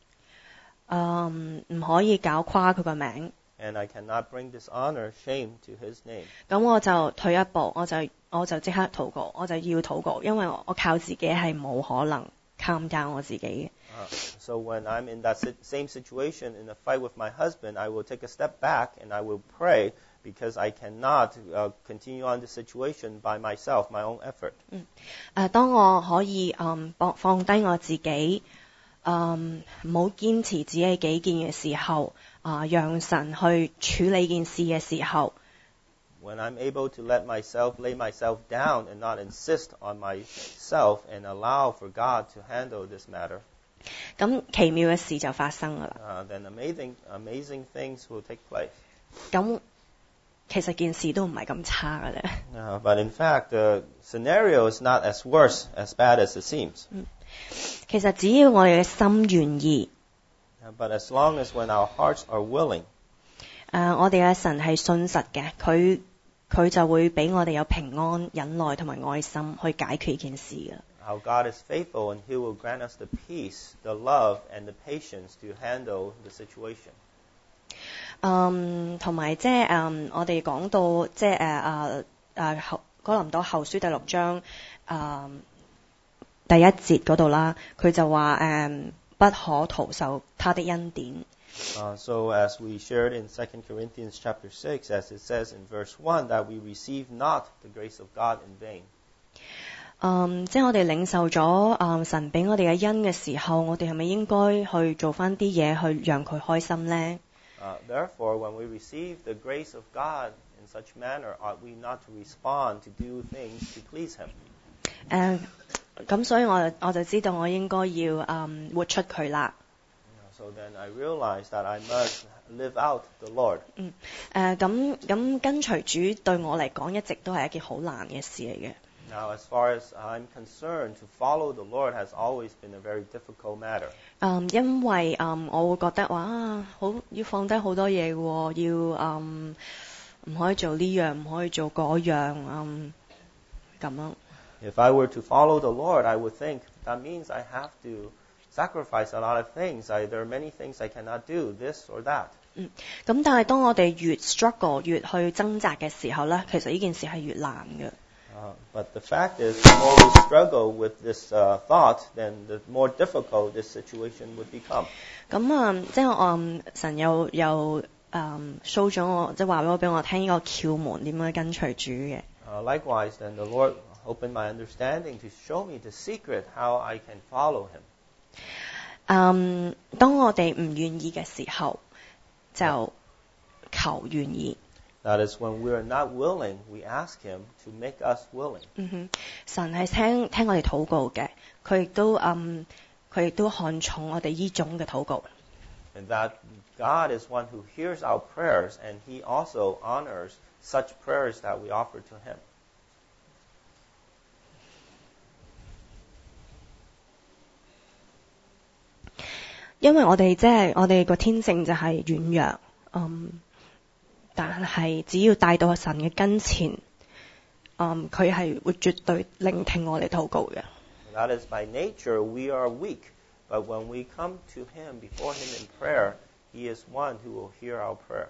唔可以搞垮佢個名。 And I cannot bring dishonor, shame to His name. 咁我就退一步，我就即刻禱告，我就要禱告，因為我靠自己係冇可能calm down我自己嘅。 So when I'm in that same situation in a fight with my husband, I will take a step back and I will pray because I cannot continue on the situation by myself, my own effort. 當我可以放低我自己，唔好堅持自己己見嘅時候，讓神去處理件事嘅時候， When I'm able to lay myself down and not insist on myself and allow for God to handle this matter, 咁奇妙嘅事就發生㗎啦。 then amazing things will take place. 咁其實件事都唔係咁差嘅咧。 But in fact, the scenario is not as worse, as bad as it seems. 其實只要我哋嘅心願意， But as long as when our hearts are willing, 我哋嘅神係信實嘅，佢就會俾我哋有平安、忍耐同埋愛心去解決件事嘅。 our God is faithful and He will grant us the peace, the love, and the patience to handle the situation. 同埋即係我哋講到即係哥林多後書第6章第1節嗰度啦，佢就話不可徒受他的恩典。 So as we shared in 2 Corinthians chapter 6, as it says in verse 1, that we receive not the grace of God in vain. 即係我哋領受咗神俾我哋嘅恩嘅時候，我哋係咪應該去做翻啲嘢去讓佢開心呢？ Therefore, when we receive the grace of God in such manner, ought we not to respond to do things to please Him? 咁所以我就知道我應該要活出佢啦。 So then I realized that I must live out the Lord. 咁跟隨主對我嚟講一直都係一件好難嘅事嚟嘅。 Now, as far as I'm concerned, to follow the Lord has always been a very difficult matter. 因為我會覺得好要放低好多嘢喎，要唔可以做呢樣，唔可以做嗰樣咁樣。 If I were to follow the Lord, I would think that means I have to sacrifice a lot of things. There are many things I cannot do, this or that. 咁但係當我哋越 struggle 越去掙扎嘅時候咧，其實呢件事係越難嘅。 But the fact is, the more we struggle with this thought, then the more difficult this situation would become. 咁即係神又show 咗我，即係話俾我聽呢個竅門點樣跟隨主嘅。 Likewise, then the Lord opened my understanding to show me the secret how I can follow Him. 當我哋唔願意嘅時候，就求願意。 That is, when we are not willing, we ask Him to make us willing. 神係聽我哋禱告嘅，佢亦都看重我哋呢種嘅禱告。 And that God is one who hears our prayers, and He also honors such prayers that we offer to Him. 因為我哋個天性就係軟弱，但係只要帶到神嘅跟前，佢係會絕對聆聽我哋禱告嘅。 That is, by nature we are weak, but when we come to Him, before Him in prayer, He is one who will hear our prayer.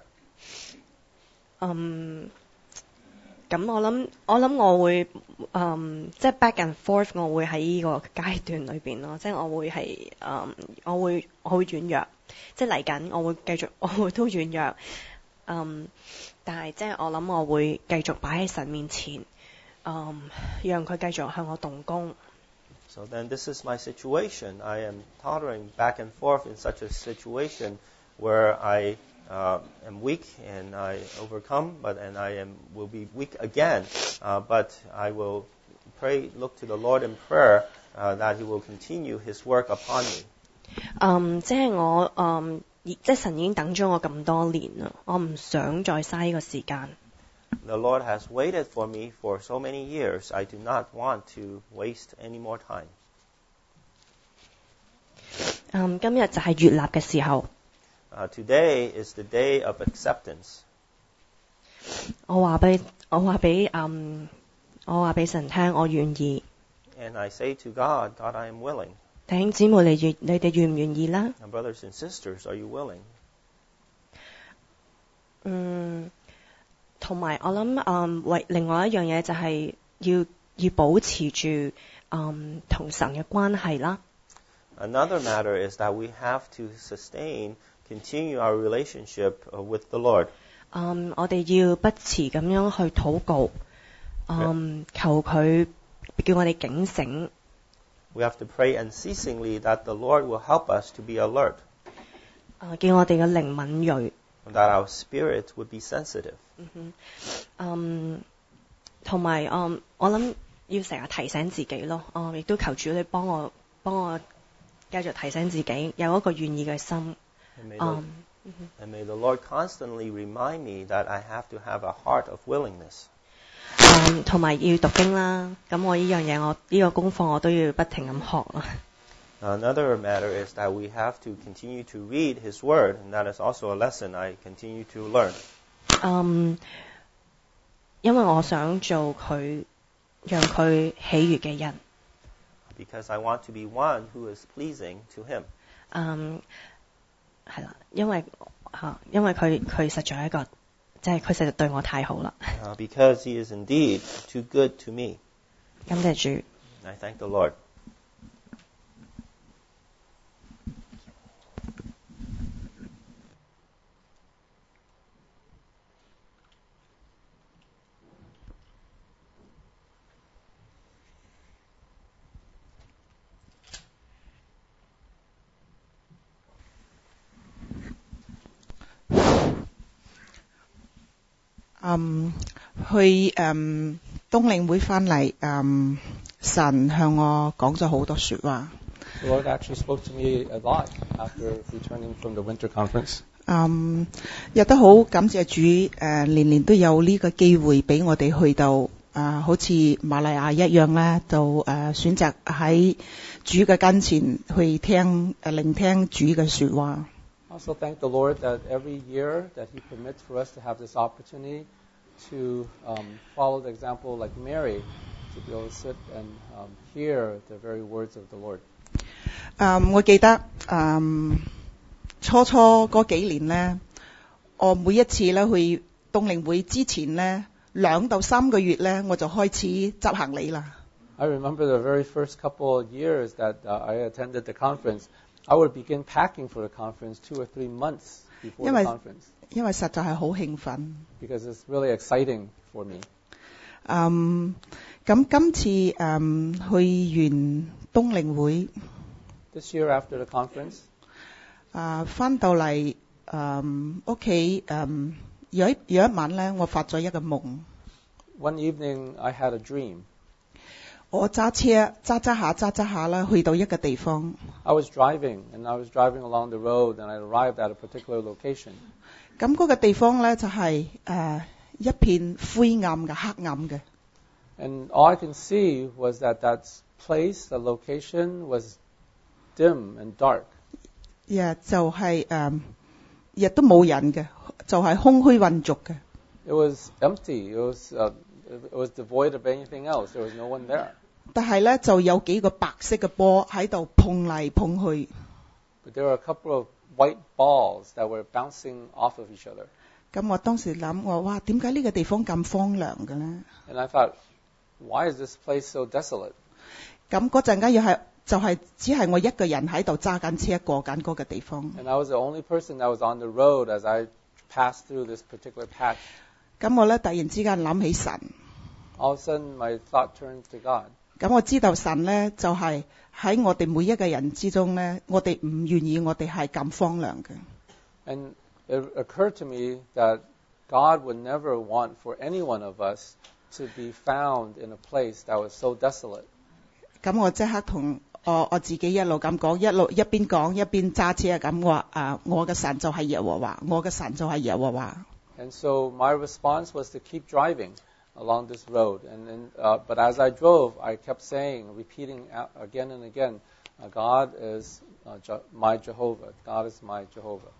咁我諗我會即係 back and forth， 我會喺呢個階段裏邊咯，即係我會係我會軟弱，即係嚟緊我會繼續我會都軟弱，但係即係我諗我會繼續擺喺神面前，讓佢繼續向我動工。 So then this is my situation. I am tottering back and forth in such a situation where I am weak and I overcome, and I will be weak again. But I will look to the Lord in prayer that He will continue His work upon me. 即係即係神已經等咗我咁多年啦，我唔想再嘥呢個時間。 The Lord has waited for me for so many years. I do not want to waste any more time. 今日就係悅納嘅時候。 today is the day of acceptance. 我話俾神聽，我願意。 And I say to God, God, I am willing. 弟兄姊妹，你哋願唔願意啦？ And brothers and sisters, are you willing? 同埋我諗為另外一樣嘢就係要保持住同神嘅關係啦。 Another matter is that we have to continue our relationship with the Lord. 我哋要不辭咁樣去禱告，求佢叫我哋警醒。 We have to pray unceasingly that the Lord will help us to be alert, 叫我哋嘅靈敏鋭。 and that our spirit would be sensitive. 同埋我諗要成日提醒自己咯，亦都求主你幫我繼續提醒自己，有一個願意嘅心。 And may the Lord constantly remind me that I have to have a heart of willingness. 同埋要讀經啦，咁我呢樣嘢我呢個功課我都要不停咁學啦。 Another matter is that we have to continue to read His Word, and that is also a lesson I continue to learn. 因為我想做佢讓佢喜悅嘅人。 Because I want to be one who is pleasing to Him. 係啦，因為佢實在係一個，即係佢實在對我太好啦。 Because He is indeed too good to me. 感謝主。 I thank the Lord. Khi 冬令會返嚟，神向我講咗好多說話。 The Lord actually spoke to me a lot after returning from the winter conference. 亦都好感謝主，年年都有呢個機會俾我哋去到，好似瑪利亞一樣咧，就選擇喺主嘅跟前去聆聽主嘅說話。 Also thank the Lord that every year that He permits for us to have this opportunity to follow the example like Mary, to be able to sit and hear the very words of the Lord. 我記得初嗰幾年咧，我每一次咧去冬令會之前咧，2到3個月咧，我就開始執行李啦。 I remember the very first couple of years that I attended the conference. I would begin packing for the conference 2 or 3 months before the conference. 因為實在係好興奮。 Because it's really exciting for me. 咁今次去完冬令會 This year after the conference, 返到嚟屋企有一晚咧，我發咗一個夢。 one evening I had a dream. 我揸車揸下啦，去到一個地方。 I was driving along the road, and I arrived at a particular location. 咁嗰個地方咧就係一片灰暗嘅黑暗嘅。 And all I can see was that place, the location was dim and dark. 就係亦都冇人嘅，就係空虛混濁嘅。 It was empty. It was devoid of anything else. There was no one there. 但係咧就有幾個白色嘅波喺度碰嚟碰去。 But there were a couple of white balls that were bouncing off of each other. 咁我當時諗，哇，點解呢個地方咁荒涼嘅咧？ And I thought, why is this place so desolate? 咁嗰陣間就係只係我一個人喺度揸緊車過緊嗰個地方。 And I was the only person that was on the road as I passed through this particular patch. 咁我咧突然之間諗起神。 All of a sudden, my thought turned to God. 咁我知道神咧就係喺我哋每一個人之中咧，我哋唔願意我哋係咁荒涼嘅。 And it occurred to me that God would never want for any one of us to be found in a place that was so desolate. 咁我即刻同我自己一路咁講，一邊講一邊揸車咁話我嘅神就係耶和華，我嘅神就係耶和華。 And so my response was to keep driving along this road. But as I drove, I kept repeating again and again, God is my Jehovah. God is my Jehovah.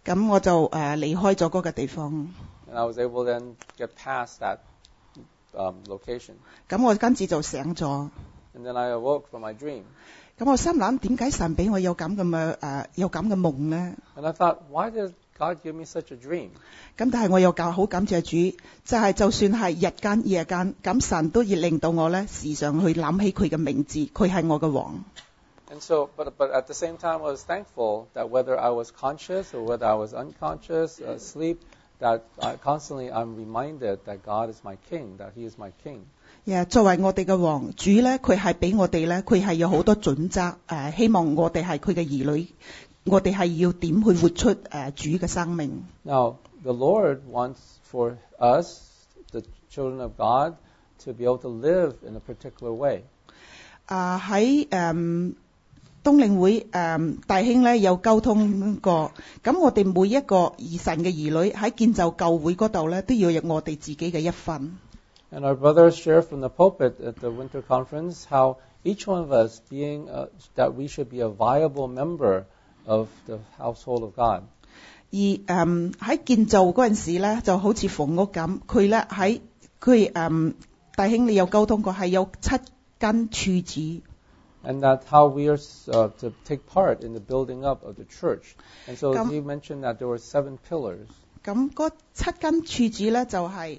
咁我就離開咗嗰個地方。 And I was able then get past that location. 咁我跟住就醒咗。 And then I awoke from my dream. 咁我心諗點解神俾我有咁嘅夢呢？ And I thought, why did God give me such a dream? 咁但係我又好感謝主，就算係日間夜間，咁神都要令到我咧時常去諗起佢嘅名字，佢係我嘅王。 And so, but at the same time, I was thankful that whether I was conscious or whether I was unconscious, asleep, that constantly I'm reminded that God is my King, that He is my King. 作為我哋嘅王，主咧佢係俾我哋咧，佢係有好多準則，希望我哋係佢嘅兒女，我哋係要點去活出主嘅生命。 Now, the Lord wants for us, the children of God, to be able to live in a particular way. 喺東領會弟兄咧有溝通過，咁我哋每一個神嘅兒女喺建造教會嗰度咧，都要有我哋自己嘅一份。 And our brothers shared from the pulpit at the winter conference how each one of us being that we should be a viable member of the household of God. 而喺建造嗰陣時咧，就好似房屋咁，佢弟兄你有溝通過係有7根柱子。 And that's how we are to take part in the building up of the church. And so he mentioned that there were 7 pillars. 咁嗰7根柱子咧就係、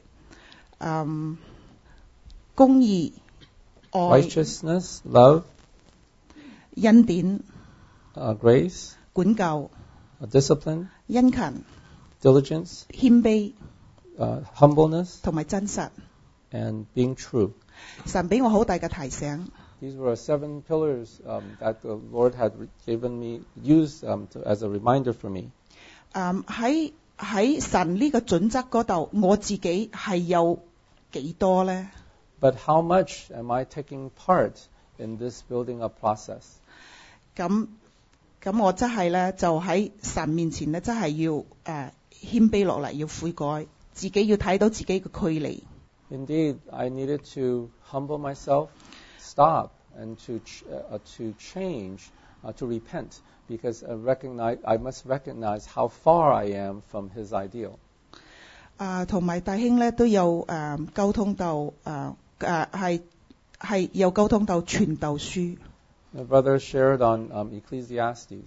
公義、愛、 righteousness, love, 恩典、 grace, 管教、 discipline, 殷勤、 diligence, 謙卑、 humbleness, 同埋真實。 and being true. 神俾我好大嘅提醒。 These were 7 pillars that the Lord had given me, used as a reminder for me. 喺神呢個準則嗰度，我自己係有幾多呢？ But how much am I taking part in this building up process? 咁我真係咧，就喺神面前咧，真係要謙卑落嚟，要悔改，自己要睇到自己嘅距離。 Indeed, I needed to humble myself, stop, and to change, to repent, because I must recognize how far I am from His ideal. 同埋弟兄咧都有溝通到係有溝通到傳道書。 My brother shared on Ecclesiastes.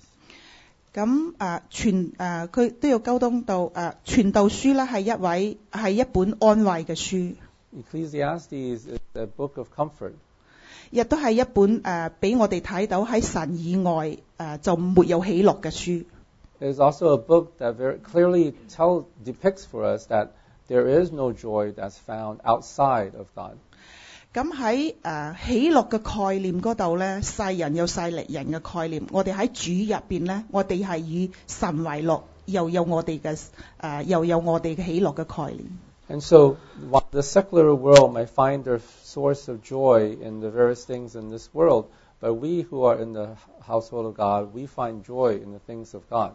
佢都有溝通到傳道書咧係一本安慰嘅書。 Ecclesiastes is a book of comfort. 亦都係一本俾我哋睇到喺神以外就沒有喜樂嘅書。 It is also a book that very clearly depicts for us that there is no joy that's found outside of God. 咁喺喜樂嘅概念嗰度咧，世人有世人嘅概念，我哋喺主入邊咧，我哋係以神為樂，又有我哋嘅喜樂嘅概念。 And so, while the secular world may find their source of joy in the various things in this world, but we who are in the household of God, we find joy in the things of God.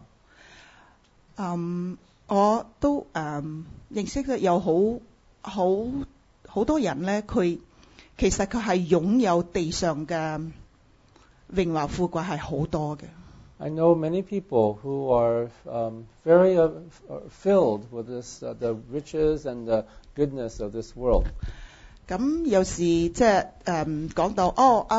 我都認識得有好多人咧，其實佢係擁有地上嘅榮華富貴係好多嘅。 I know many people who are very filled with the riches and the goodness of this world. 咁有時即係講到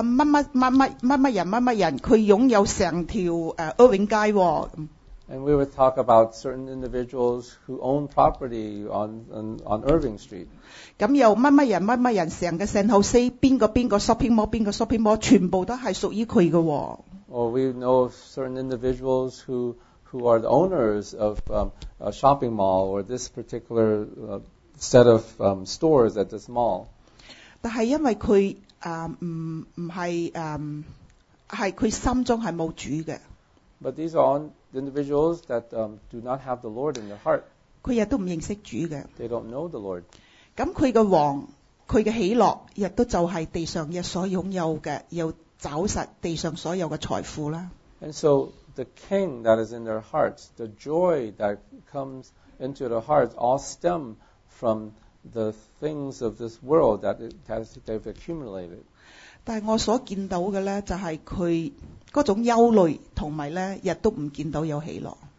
乜人，佢擁有成條Irving街喎。 And we would talk about certain individuals who own property on Irving Street. 咁又乜人成個聖後西邊個 shopping mall 全部都係屬於佢嘅喎。 Or we know certain individuals who are the owners of a shopping mall or this particular set of stores at this mall. 但係因為佢唔係係佢心中係冇主嘅。 But these are individuals that do not have the Lord in their heart. 佢亦都唔認識主嘅。 They don't know the Lord. 咁佢嘅王，佢嘅喜樂，亦都就係地上嘅所擁有嘅，要找實地上所有嘅財富啦。 And so the king that is in their hearts, the joy that comes into their hearts, all stem from the things of this world that they've accumulated. 但係我所見到嘅咧，就係佢嗰種憂慮，同埋咧，亦都唔見到有喜樂。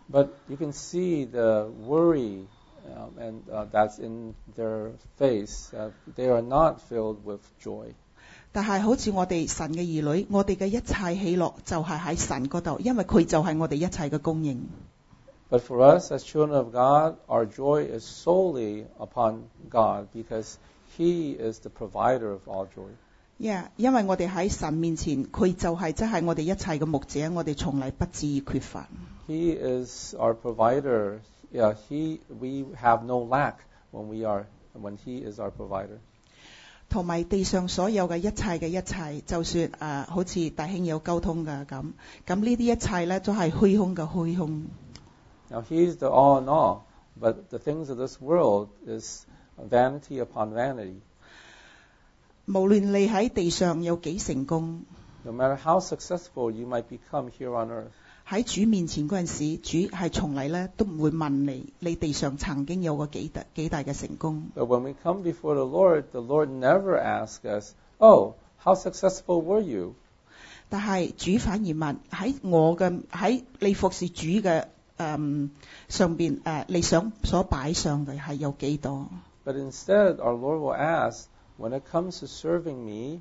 But you can see the worry and that's in their face. They are not filled with joy. 但係好似我哋神嘅兒女，我哋嘅一切喜樂就係喺神嗰度，因為佢就係我哋一切嘅供應。 But for us as children of God, our joy is solely upon God because He is the provider of all joy. Yeah, 因為我哋喺神面前，佢就係真係我哋一切嘅牧者，我哋從嚟不至於缺乏。 He is our provider. Yeah, we have no lack when He is our provider. 同埋地上所有嘅一切嘅一切，就算好似弟兄有溝通嘅咁呢啲一切咧都係虛空嘅虛空。 Now He's the all in all, but the things of this world is vanity upon vanity. 無論你喺地上有幾成功， No matter how successful you might become here on earth, 喺主面前嗰陣時，主係從嚟咧都唔會問你地上曾經有過幾大嘅成功。 but when we come before the Lord never asks us, "Oh, how successful were you?" 但係主反而問喺你服侍主嘅上邊你想所擺上嘅係有幾多？ But instead, our Lord will ask, when it comes to serving me,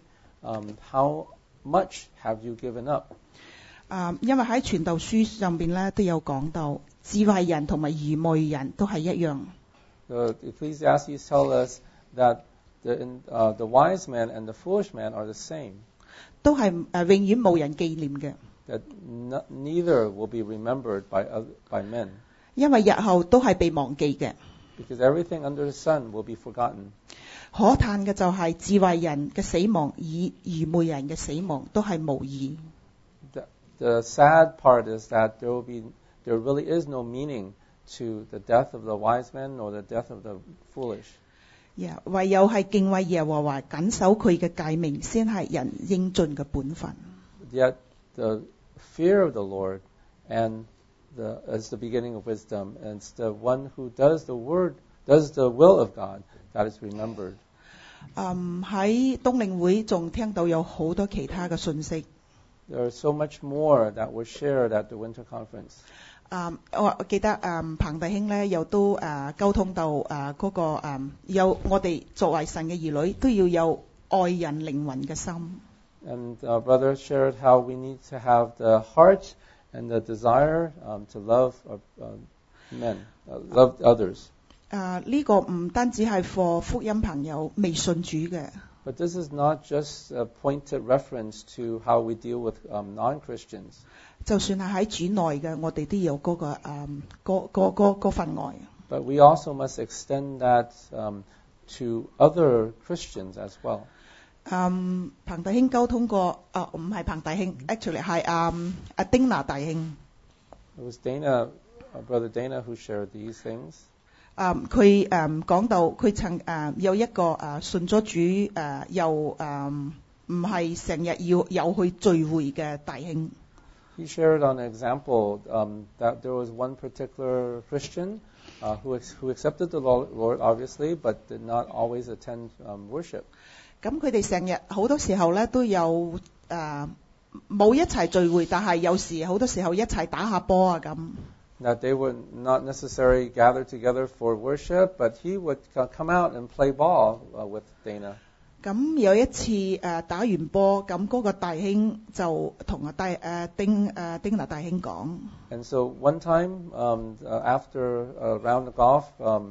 how much have you given up? 因為喺傳道書上邊咧都有講到，智慧人同埋愚昧人都係一樣。 The Ecclesiastes tell us that the wise man and the foolish man are the same. 都係永遠冇人紀念嘅。 That neither will be remembered by men. 因為日後都係被忘記嘅。 Because everything under the sun will be forgotten. 可嘆嘅就係智慧人嘅死亡，愚昧人嘅死亡都係無意。 The sad part is that there really is no meaning to the death of the wise man nor the death of the foolish. 唯有係敬畏耶和華，謹守佢嘅誡命，先係人應盡嘅本分。 Yet the fear of the Lord is the beginning of wisdom, and it's the one who does the will of God that is remembered. 喺冬令會仲聽到有好多其他嘅信息。 There is so much more that was shared at the winter conference. 我記得彭弟兄咧又都溝通到嗰個有我哋作為神嘅兒女都要有愛人靈魂嘅心。 And brother shared how we need to have the heart and the desire to love men, love others. 呢個唔單止係 for 福音朋友未信主嘅。 But this is not just a pointed reference to how we deal with non-Christians. 就算係喺主內嘅，我哋都有嗰份愛。 But we also must extend that to other Christians as well. 彭弟兄溝通過，唔係彭弟兄 ，actually 係阿丁娜弟兄。 It was Brother Dana who shared these things. 佢講到佢曾有一個信咗主又唔係成日要有去聚會嘅弟兄。 He shared on an example that there was one particular Christian who accepted the Lord obviously, but did not always attend worship. 咁佢哋成日好多時候咧都有冇一齊聚會，但係有時好多時候一齊打下波啊咁。 That they would not necessarily gather together for worship, but he would come out and play ball with Dana. 咁有一次打完波，咁嗰個弟兄就同丁娜弟兄講。 And so one time after a round of golf,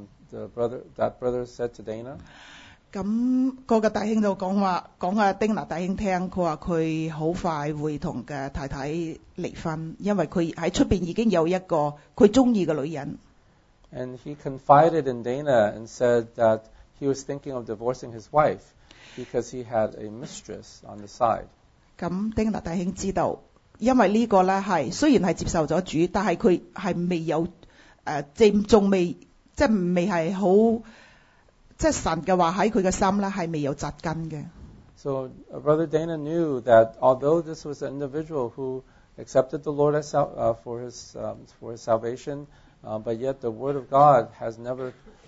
that brother said to Dana. 咁嗰個弟兄就講丁娜弟兄聽，佢話佢好快會同嘅太太離婚，因為佢喺出邊已經有一個佢中意嘅女人。 And he confided in Dana and said that he was thinking of divorcing his wife because he had a mistress on the side. 咁丁娜弟兄知道，因為呢個咧係雖然係接受咗主，但係佢係未有仲未即係未係好。即係神嘅話喺佢嘅心咧係未有扎根嘅。 So Brother Dana knew that although this was an individual who accepted the Lord for his salvation, but yet the Word of God has never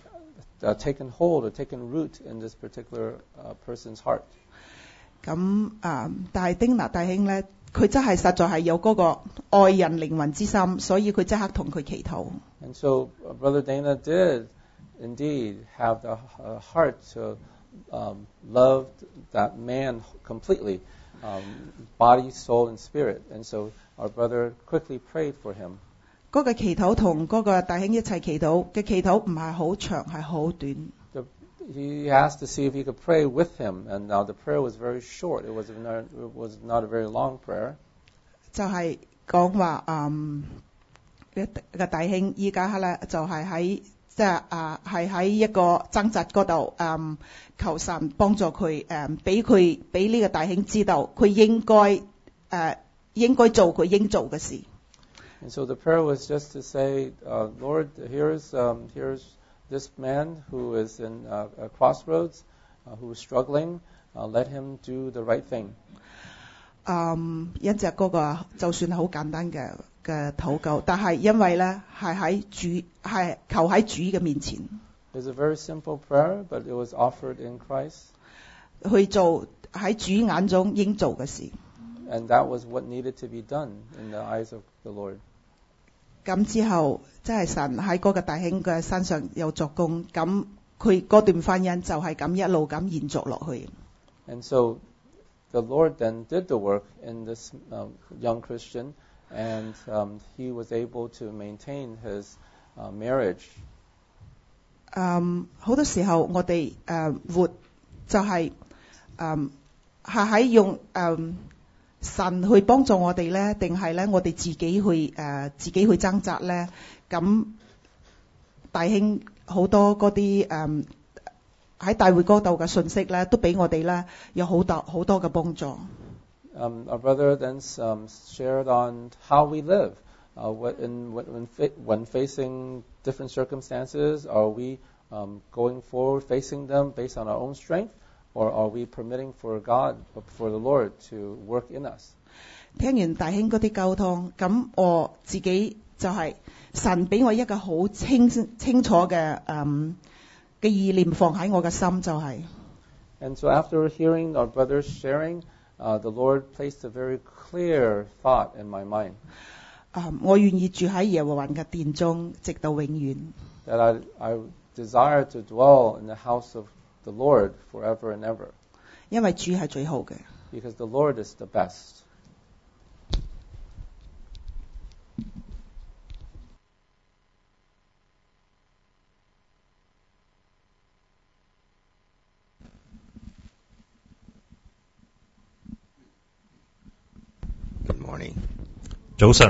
taken hold or taken root in this particular person's heart. 咁但係丁娜弟兄咧， 佢真係實在係有嗰個愛人靈魂之心，所以佢即刻同佢祈禱。 And so Brother Dana did indeed have the heart to love that man completely, body, soul, and spirit. And so our brother quickly prayed for him. 嗰個祈禱同嗰個弟兄一齊祈禱嘅祈禱唔係好長，係好短。 He asked to see if he could pray with him, and now the prayer was very short. It was not a very long prayer. 就係講話個弟兄依家咧就係喺即係係喺一個掙扎嗰度求神幫助佢俾呢個弟兄知道佢應該做佢應做嘅事。 And so the prayer was just to say, Lord, here's this man who is in a crossroads, who is struggling. Let him do the right thing. 一隻嗰個就算好簡單嘅禱告，但係因為咧係求喺主嘅面前。 It's a very simple prayer, but it was offered in Christ. 去做喺主眼中應做嘅事。 And that was what needed to be done in the eyes of the Lord. 咁之後，真係神喺嗰個弟兄嘅身上有作工，咁佢嗰段婚姻就係咁一路咁延續落去。 And so the Lord then did the work in this young Christian, and he was able to maintain his marriage. 好多時候我哋活就係喺用神去幫助我哋咧，定係咧我哋自己去掙扎咧？咁弟兄好多嗰啲喺大會嗰度嘅信息咧，都俾我哋咧有好多嘅幫助。 Our brother then shared on how we live. When facing different circumstances, are we going forward, facing them based on our own strength, or are we permitting for God, for the Lord to work in us? 聽完弟兄嗰啲溝通，咁我自己就係神俾我一個好清楚嘅意念放喺我嘅心，就係。 And so after hearing our brothers sharing, the Lord placed a very clear thought in my mind. 我願意住喺耶和華嘅殿中，直到永遠。 That I desire to dwell in the house of the Lord forever and ever. 因為主係最好嘅。 Because the Lord is the best. Good morning. 早晨。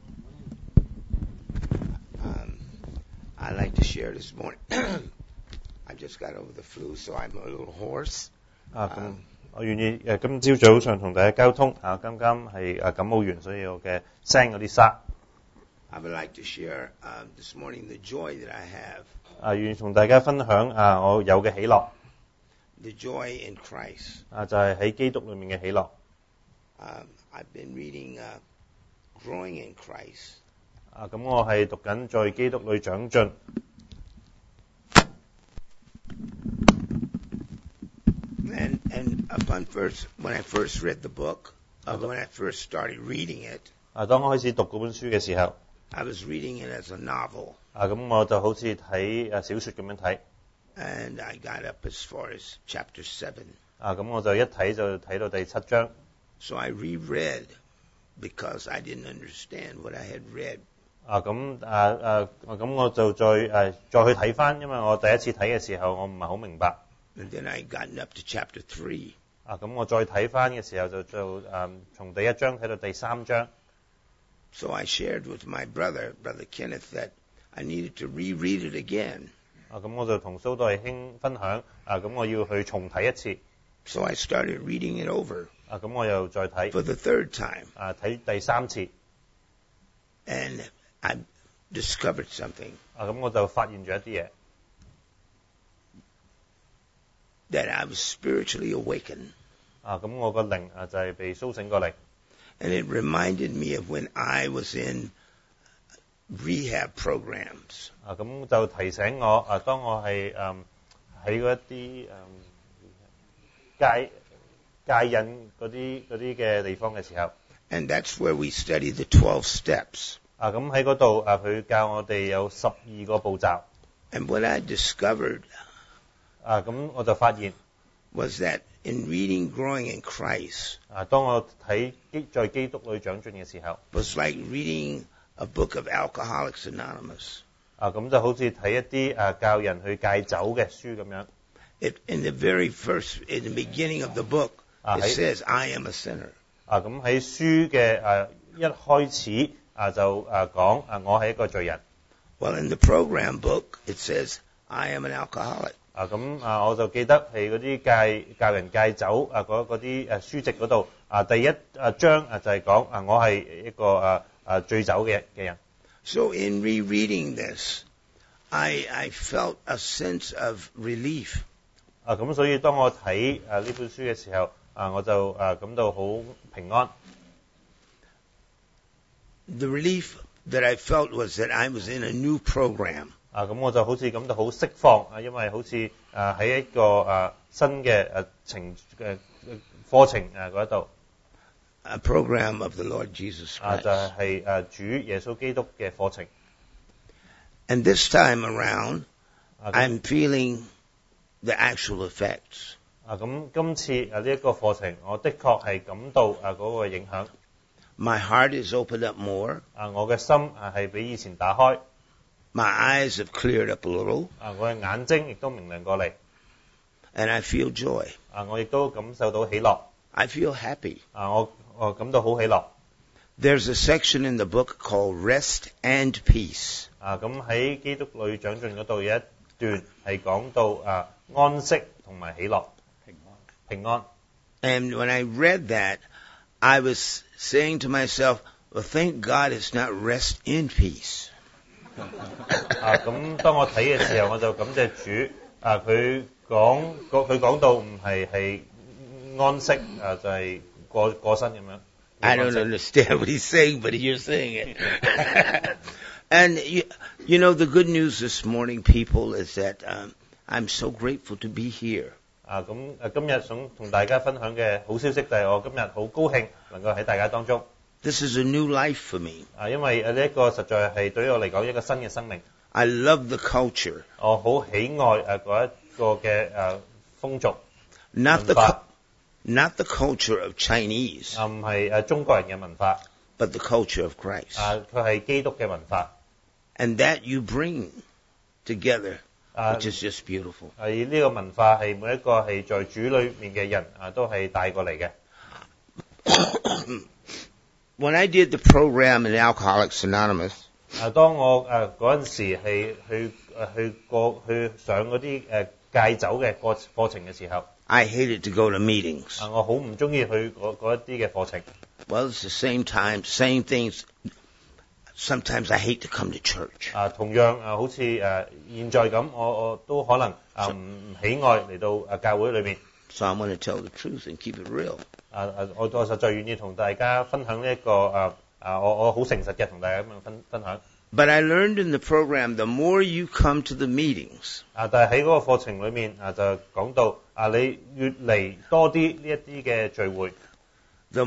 I'd like to share this morning. I just got over the flu, so I'm a little hoarse. 我願意今朝早上同大家溝通啱啱係感冒完，所以我嘅聲有啲沙。 I would like to share this morning the joy that I have. 願意同大家分享我有嘅喜樂。 The joy in Christ. 就係喺基督裏面嘅喜樂。 I've been reading Growing in Christ. 咁我係讀緊在基督裏長進。 And when I first read the book, when I first started reading it, 當我開始讀嗰本書嘅時候 I was reading it as a novel. 咁我就好似睇小説咁樣睇。 And I got up as far as chapter 7. 咁我就一睇就睇到第7章。 So I reread because I didn't understand what I had read. 咁我就再去睇翻，因為我第一次睇嘅時候我唔係好明白。 And then I gotten up to chapter 3. 咁我再睇翻嘅時候就從第1章睇到第3章。 So I shared with my brother Kenneth, that I needed to reread it again. 咁我就同蘇道弟兄分享，咁我要去重睇一次。 So I started reading it over. 咁我又再睇。 For the third time. 睇第3次。 And I discovered something. 咁我就發現咗一啲嘢。 That I was spiritually awakened. 咁我個靈就係被甦醒過嚟。 And it reminded me of when I was in rehab programs. 咁就提醒我，當我係喺嗰一啲戒癮嗰啲嘅地方嘅時候。 And that's where we study the 12 steps. 咁喺嗰度佢教我哋有12個步驟。 And what I discovered 咁我就發現 was that in reading Growing in Christ 當我睇在基督裏長進嘅時候 was like reading a book of Alcoholics Anonymous. 咁就好似睇一啲教人去戒酒嘅書咁樣。 In the beginning of the book, it says, I am a sinner. 咁喺書嘅一開始就講我係一個罪人。 Well, in the program book, it says, I am an alcoholic. 咁我就記得係嗰啲教人戒酒嗰啲書籍嗰度第一章就係講我係一個醉酒嘅人。 So in rereading this, I felt a sense of relief. 咁所以當我睇呢本書嘅時候我就感到好平安。 The relief that I felt was that I was in a new program. 咁我就好似感到好釋放因為好似喺一個新嘅課程嗰度。 A program of the Lord Jesus Christ. 就係主耶穌基督嘅課程。 And this time around, I'm feeling the actual effects. 咁今次呢一個課程，我的確係感到嗰個影響。 My heart is opened up more. 我嘅心係比以前打開。 My eyes have cleared up a little. 我嘅眼睛亦都明亮過嚟。 And I feel joy. 我亦都感受到喜樂。 I feel happy. 我感到好喜樂。 There's a section in the book called Rest and Peace. 咁喺基督裏長進嗰度有一段係講到安息同埋喜樂。平安。 And when I read that, I was saying to myself, well, thank God it's not rest in peace. 咁當我睇嘅時候，我就感謝主。佢講到唔係安息就係過身咁樣。 I don't understand what he's saying, but you're saying it. And you know, the good news this morning, people, is that I'm so grateful to be here. 咁今日想同大家分享嘅好消息就係我今日好高興能夠喺大家當中。 This is a new life for me. 因為呢一個實在係對於我嚟講一個新嘅生命。 I love the culture. 我好喜愛嗰一個嘅風俗。 Not the culture of Chinese. 唔係中國人嘅文化。 But the culture of Christ. 佢係基督嘅文化。 And that you bring together. Which is just beautiful. 呢個文化係每一個係在主裏面嘅人都係帶過嚟嘅。 When I did the program in Alcoholics Anonymous, 當我嗰陣時係去上嗰啲戒酒嘅課程嘅時候 I hated to go to meetings. 我好唔中意去嗰一啲嘅課程。 Well, it's the same time, same things. Sometimes I hate to come to church. 同樣好似現在咁，我都可能唔喜愛嚟到教會裏面。 So I want to tell the truth and keep it real. 我實在願意同大家分享呢一個我好誠實嘅同大家咁樣分享。 But I learned in the program, the more you come to the meetings. 但係喺嗰個課程裏面就講到你越嚟多啲呢一啲嘅聚會。 The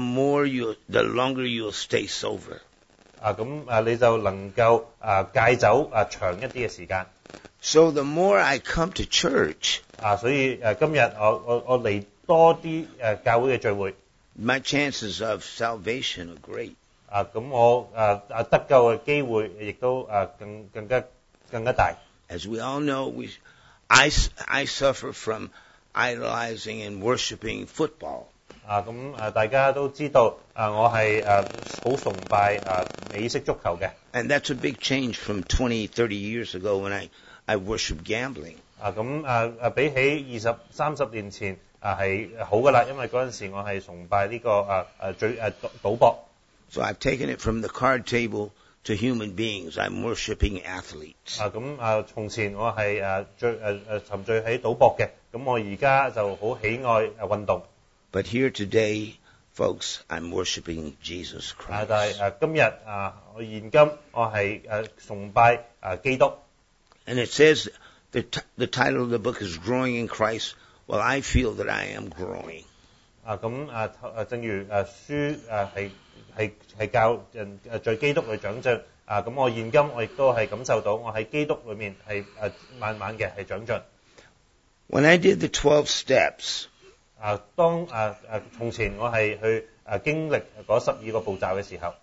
longer you'll stay sober. 咁你就能夠戒酒長一啲嘅時間。 So the more I come to church. 所以今日我嚟多啲教會嘅聚會。 My chances of salvation are great. 咁我得救嘅機會亦都更加大。 As we all know, I suffer from idolizing and worshiping football. 咁大家都知道我係好崇拜美式足球嘅。 And that's a big change from 20, 30 years ago when I worshiped gambling. 咁比起20-30年前係好噶啦，因為嗰陣時我係崇拜呢個賭博。 So I've taken it from the card table to human beings. I'm worshiping athletes. 咁從前我係沉醉喺賭博嘅，咁我而家就好喜愛運動。 But here today, folks, I'm worshiping Jesus Christ. 但係今日我現今我係崇拜基督。 And it says the title of the book is Growing in Christ. Well, I feel that I am growing. 咁正如書係係教人在基督裏長進咁我現今我亦都係感受到我喺基督裏面係慢慢嘅係長進。 When I did the 12 steps, 當從前我係去經歷嗰12個步驟嘅時候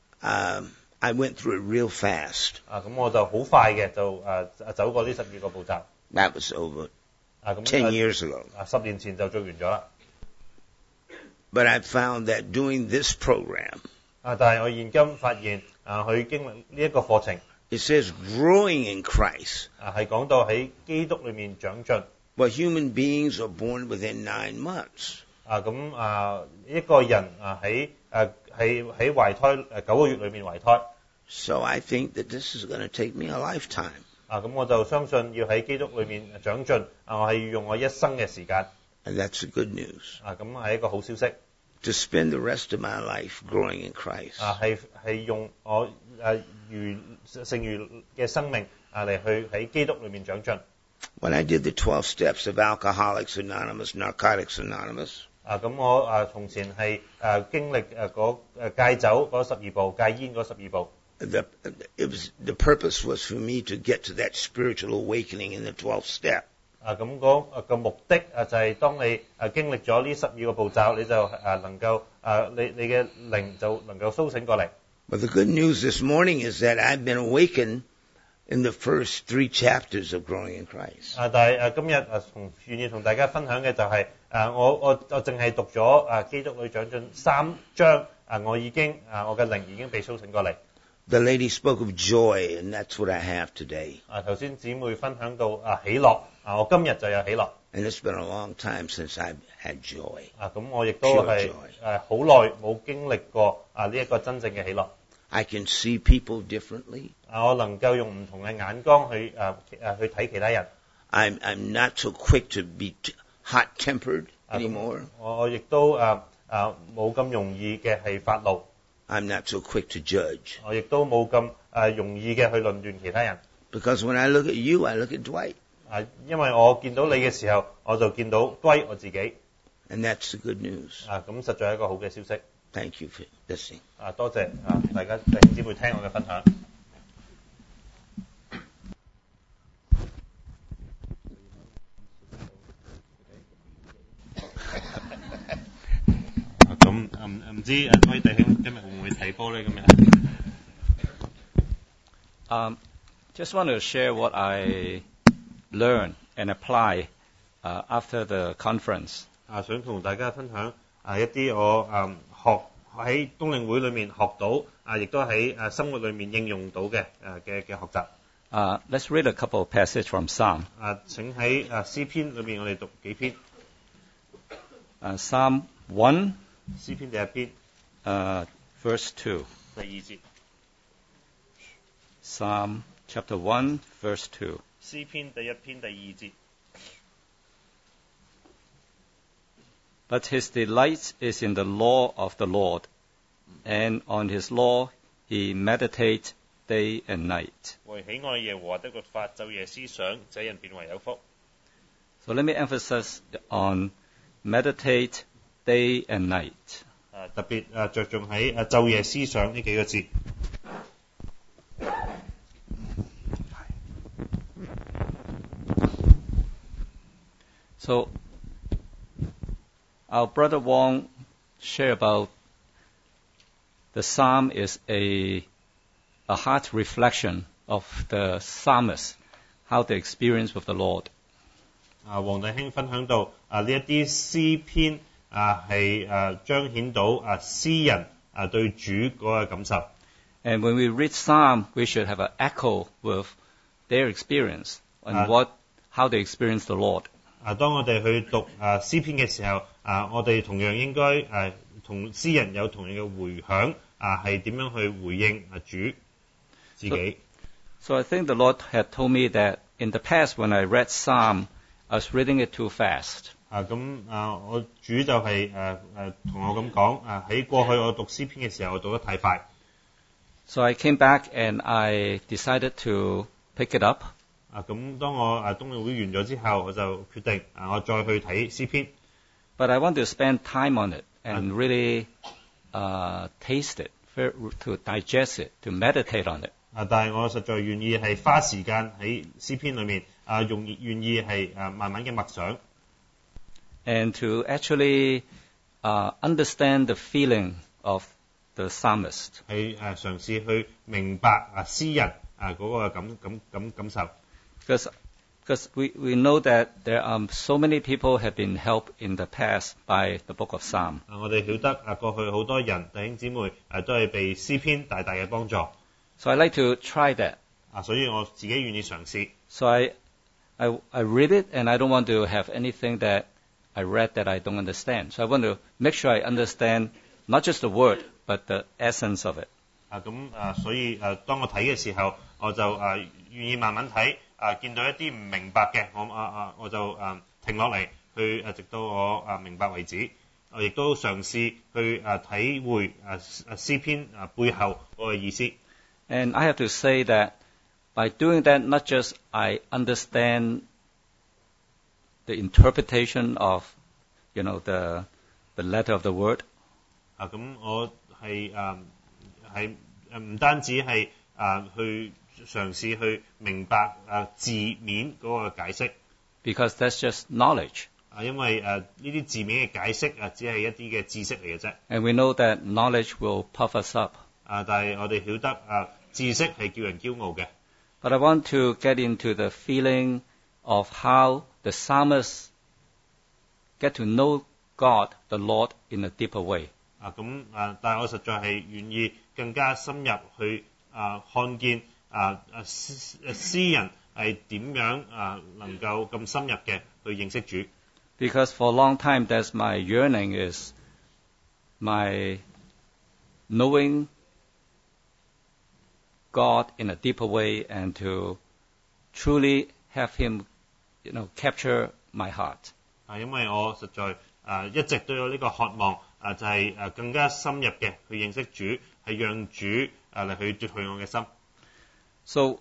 I went through it real fast. 咁我就好快嘅就走過呢12個步驟。 That was over 10 years ago. 10年前就做完咗啦。 But I found that doing this program, 但係我現今發現去經歷呢一個課程 it says growing in Christ. 係講到喺基督裏面長進。 Well, human beings are born within 9 months. 一個人喺懷胎9個月裏面懷胎。 So I think that this is going to take me a lifetime. 咁我就相信要喺基督裏面長進我係要用我一生嘅時間。 And that's the good news. 咁係一個好消息。 To spend the rest of my life growing in Christ. 係用我剩餘嘅生命嚟去喺基督裏面長進。 When I did the 12 steps of Alcoholics Anonymous, Narcotics Anonymous, 咁我從前係經歷戒酒嗰12步，戒煙嗰12步。 the purpose was for me to get to that spiritual awakening in the 12th step. 咁嗰個目的就係當你經歷咗呢12個步驟，你就能夠你嘅靈就能夠甦醒過嚟。 But the good news this morning is that I've been awakened in the first 3 chapters of Growing in Christ. 但係今日願意同大家分享嘅就係我淨係讀咗基督裏長進3章，我嘅靈已經被甦醒過嚟。 The lady spoke of joy, and that's what I have today. 頭先姊妹分享到喜樂，我今日就有喜樂。 And it's been a long time since I've had joy. 咁我亦都係好耐冇經歷過呢一個真正嘅喜樂。 I can see people differently. 我能夠用唔同嘅眼光去睇其他人。 I'm not so quick to be hot-tempered anymore. 我亦都冇咁容易嘅係發怒。 I'm not so quick to judge. 我亦都冇咁容易嘅去論斷其他人。 Because when I look at you, I look at Dwight. 因為我見到你嘅時候，我就見到Dwight我自己。 And that's the good news. 咁實在係一個好嘅消息。 Thank you for listening. 多謝大家弟兄姊妹聽我嘅分享。唔知各位弟兄今日會唔會睇波咧？今日 ，just want to share what I learned and apply after the conference. 想同大家分享一啲我學喺冬令會裏面學到亦都喺生活裏面應用到嘅學習。 Let's read a couple of passages from Psalm. 請喺詩篇裏面我哋讀幾篇。 Psalm 1. 詩篇第1篇 verse 2. 第2節。 Psalm chapter 1, verse 2. 詩篇第1篇第2節。 But his delight is in the law of the Lord, and on his law he meditates day and night. 為喜愛耶和華的律法，晝夜思想，這人便為有福。 So let me emphasize on meditate day and night. 特別着重喺晝夜思想呢幾個字。 So our brother Wong shared about the psalm is a heart reflection of the psalmist, how they experience with the Lord. 黃弟兄分享到呢一啲詩篇係彰顯到詩人對主嗰個感受。 And when we read psalm, we should have an echo with their experience and how they experience the Lord. 當我哋去讀詩篇嘅時候，我哋同樣應該同詩人有同樣嘅回響，係點樣去回應主自己。 So I think the Lord had told me that in the past when I read psalm, I was reading it too fast. 我主就係同我咁講，喺過去我讀詩篇嘅時候，我讀得太快。 So I came back and I decided to pick it up. 當我冬令會完咗之後，我就決定我再去睇詩篇。 But I want to spend time on it and really taste it, to digest it, to meditate on it. 但係我實在願意係花時間喺詩篇裏面願意係慢慢嘅默想。 And to actually understand the feeling of the psalmist. 係嘗試去明白詩人嗰個感受。 Because we know that there are so many people have been helped in the past by the book of Psalm. 我哋曉得過去好多人弟兄姊妹都係被詩篇大大嘅幫助。 So I like to try that. 所以我自己願意嘗試。 So I read it and I don't want to have anything that I read that I don't understand. So I want to make sure I understand not just the word but the essence of it. 所以當我睇嘅時候，我就願意慢慢睇。見到一啲唔明白嘅，我就停落嚟，去直到我明白為止。我亦都嘗試去體會詩篇背後嗰個意思。 And I have to say that by doing that, not just I understand the interpretation of, the letter of the word. 咁我係唔單止係去嘗試去明白字面嗰個解釋。 Because that's just knowledge. 因為呢啲字面嘅解釋只係一啲嘅知識嚟嘅啫。 And we know that knowledge will puff us up. 但係我哋曉得知識係叫人驕傲嘅。 But I want to get into the feeling of how the psalmists get to know God, the Lord, in a deeper way. 但係我實在係願意更加深入去看見詩人係點樣能夠咁深入嘅去認識主。 Because for a long time, that's my yearning is my knowing God in a deeper way and to truly have Him, capture my heart. 因為我實在一直都有呢個渴望，就係更加深入嘅去認識主，係讓主嚟去奪去我嘅心。 So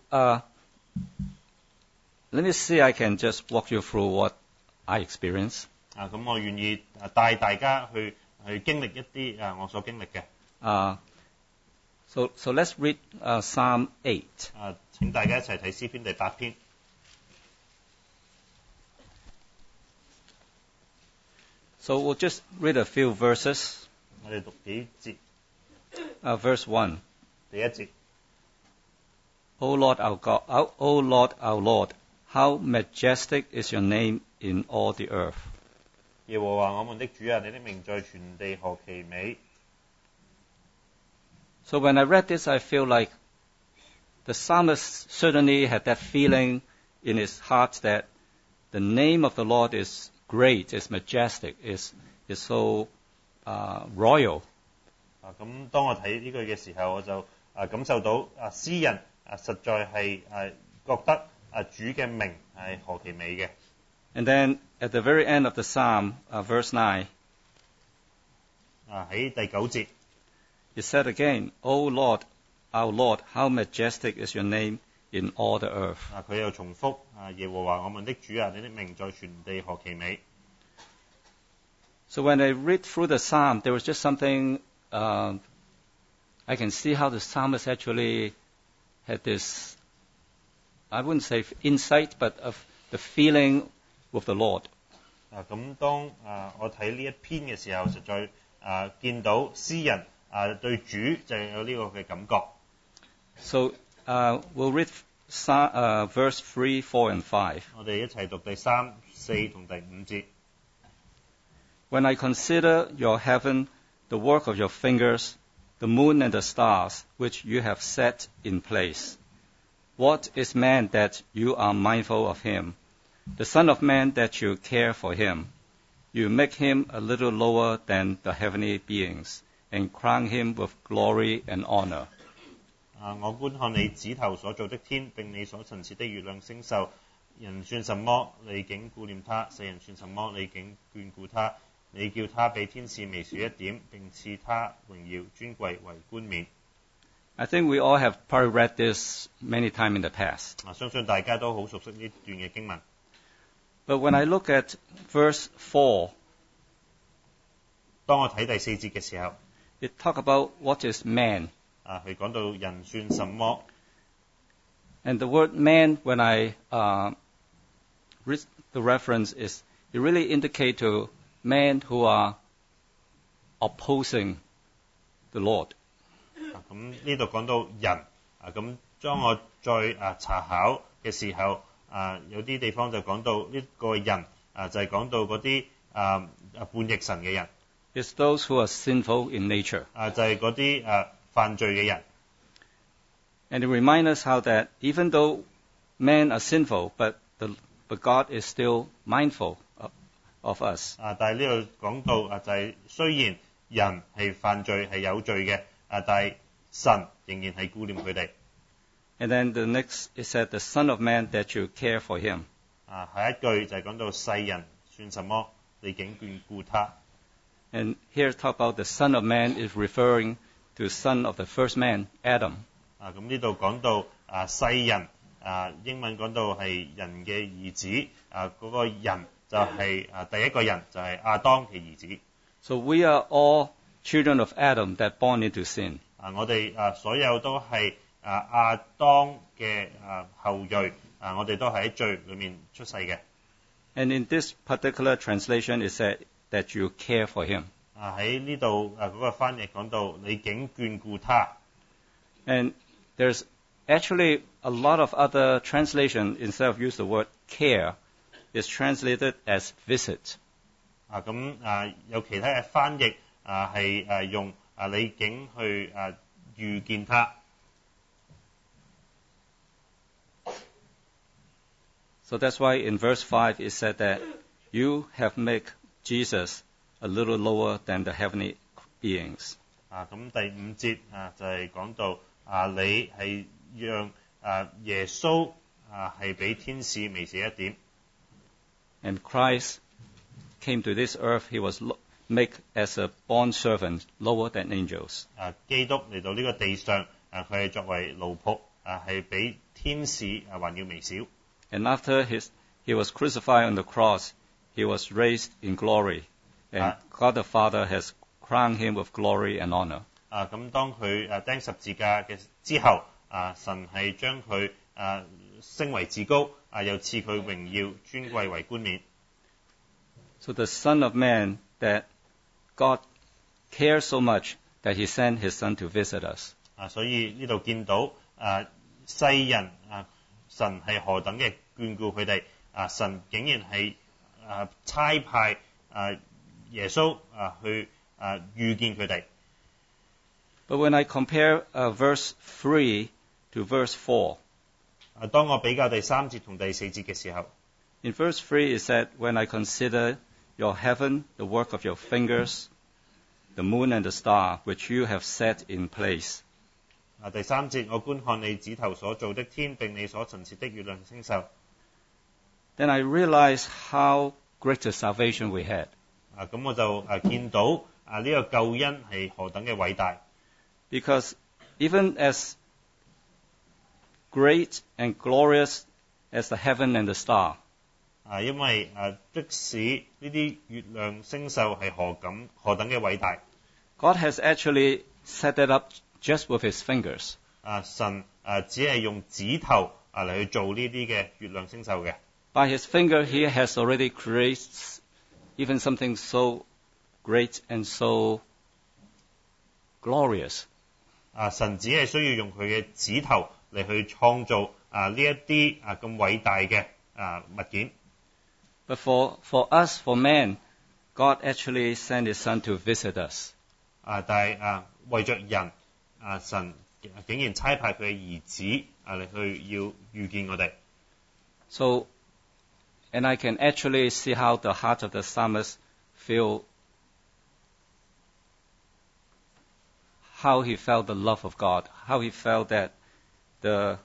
let me see. I can just walk you through what I experience. 咁我願意帶大家去經歷一啲我所經歷嘅。 So let's read Psalm 8. 請大家一齊睇詩篇第8篇。 So we'll just read a few verses. 我哋讀幾節。 Verse 1. 第一節。 O Lord our God, O Lord our Lord, how majestic is your name in all the earth. 耶和華我們的主啊，你的名在全地何其美。 So when I read this, I feel like the psalmist certainly had that feeling in his heart that the name of the Lord is great, is majestic, is so royal. 咁當我睇呢句嘅時候，我就感受到詩人實在係覺得主嘅名係何其美嘅。 And then at the very end of the psalm, verse 9, 喺第9節。 It said again, O Lord, our Lord, how majestic is your name in all the earth. 佢又重複耶和華我們的主啊，你的名在全地何其美。 So when I read through the psalm, there was just something, I can see how the psalmist actually had this, I wouldn't say insight, but of the feeling with the Lord. 咁當我睇呢一篇嘅時候，實在見到詩人對主就有呢個嘅感覺。 So we'll read verse 3, 4, and 5. 我哋一齊讀第3、4同第5節。 When I consider your heaven, the work of your fingers, the moon and the stars, which you have set in place. What is man that you are mindful of him? The Son of Man that you care for him. You make him a little lower than the heavenly beings, and crown him with glory and honor. 我觀看你指頭所造的天，並你所陳設的月亮星宿，人算什麼，你竟顧念他；世人算什麼，你竟眷顧他。你叫他比天使微小一點，並賜他榮耀尊貴為冠冕。 I think we all have probably read this many times in the past. 相信大家都好熟悉呢段嘅經文。 But when I look at verse 4, 當我睇第4節嘅時候， it talks about what is man. 佢講到人算什麼。 And the word man, when I read the reference, it really indicates to men who are opposing the Lord. 咁呢度講到人，咁當我再查考嘅時候，有啲地方就講到呢個人，就係講到嗰啲叛逆神嘅人。 It's those who are sinful in nature. 就係嗰啲犯罪嘅人。 And it reminds us how that even though men are sinful, but God is still mindful of us. 但係呢度講到就係雖然人係犯罪係有罪嘅，但係神仍然係顧念佢哋。 And then the next it said, "The Son of Man that you care for him." 下一句就係講到世人算什麼，你竟眷顧他。 And here talk about the Son of Man is referring to son of the first man, Adam. 咁呢度講到世人，英文講到係人嘅兒子，嗰個人就係第一個人就係亞當嘅兒子。 So we are all children of Adam that born into sin. 我哋所有都係亞當嘅後裔，我哋都係喺罪裏面出世嘅。 And in this particular translation, it said that you care for him. 喺呢度嗰個翻譯講到你竟眷顧他。 And there's actually a lot of other translation instead of use the word care, is translated as visit. 咁有其他嘅翻譯係用你竟去遇見他。 So that's why in verse 5 it said that you have made Jesus a little lower than the heavenly beings. 咁第5節就係講到你係讓耶穌係比天使微小一點。 And Christ came to this earth, he was made as a bond servant, lower than angels. 基督嚟到呢個地上，佢係作為奴僕，係比天使還要微小。 And after he was crucified on the cross, he was raised in glory, and God the Father has crowned him with glory and honor. 咁當佢釘十字架嘅之後，神係將佢升為至高，又賜佢榮耀尊貴為冠冕。 So the Son of Man that God cares so much that he sent his Son to visit us. 所以呢度見到世人神係何等嘅眷顧佢哋，神竟然係差派耶穌去遇見佢哋。 But when I compare verse 3 to verse 4, 當我比較第3節同第4節嘅時候， in verse 3 it said, "When I consider your heaven, the work of your fingers, the moon and the star, which you have set in place." 第3節，我觀看你指頭所造的天，並你所陳設的月亮星宿。 Then I realized how great a salvation we had. 咁我就見到呢個救恩係何等嘅偉大。 Because even as great and glorious as the heaven and the star, 因為即使呢啲月亮星宿係何等嘅偉大， God has actually set it up just with his fingers. 神只係用指頭嚟去做呢啲嘅月亮星宿嘅。 By his finger, he has already created even something so great and so glorious. 神只係需要用佢嘅指頭嚟去創造呢一啲咁偉大嘅物件。 But for us, for man, God actually sent his Son to visit us. 但係為着人，神竟然差派佢嘅兒子嚟去要遇見我哋。 So, and I can actually see how the heart of the psalmist feel, how he felt the love of God, how he felt that the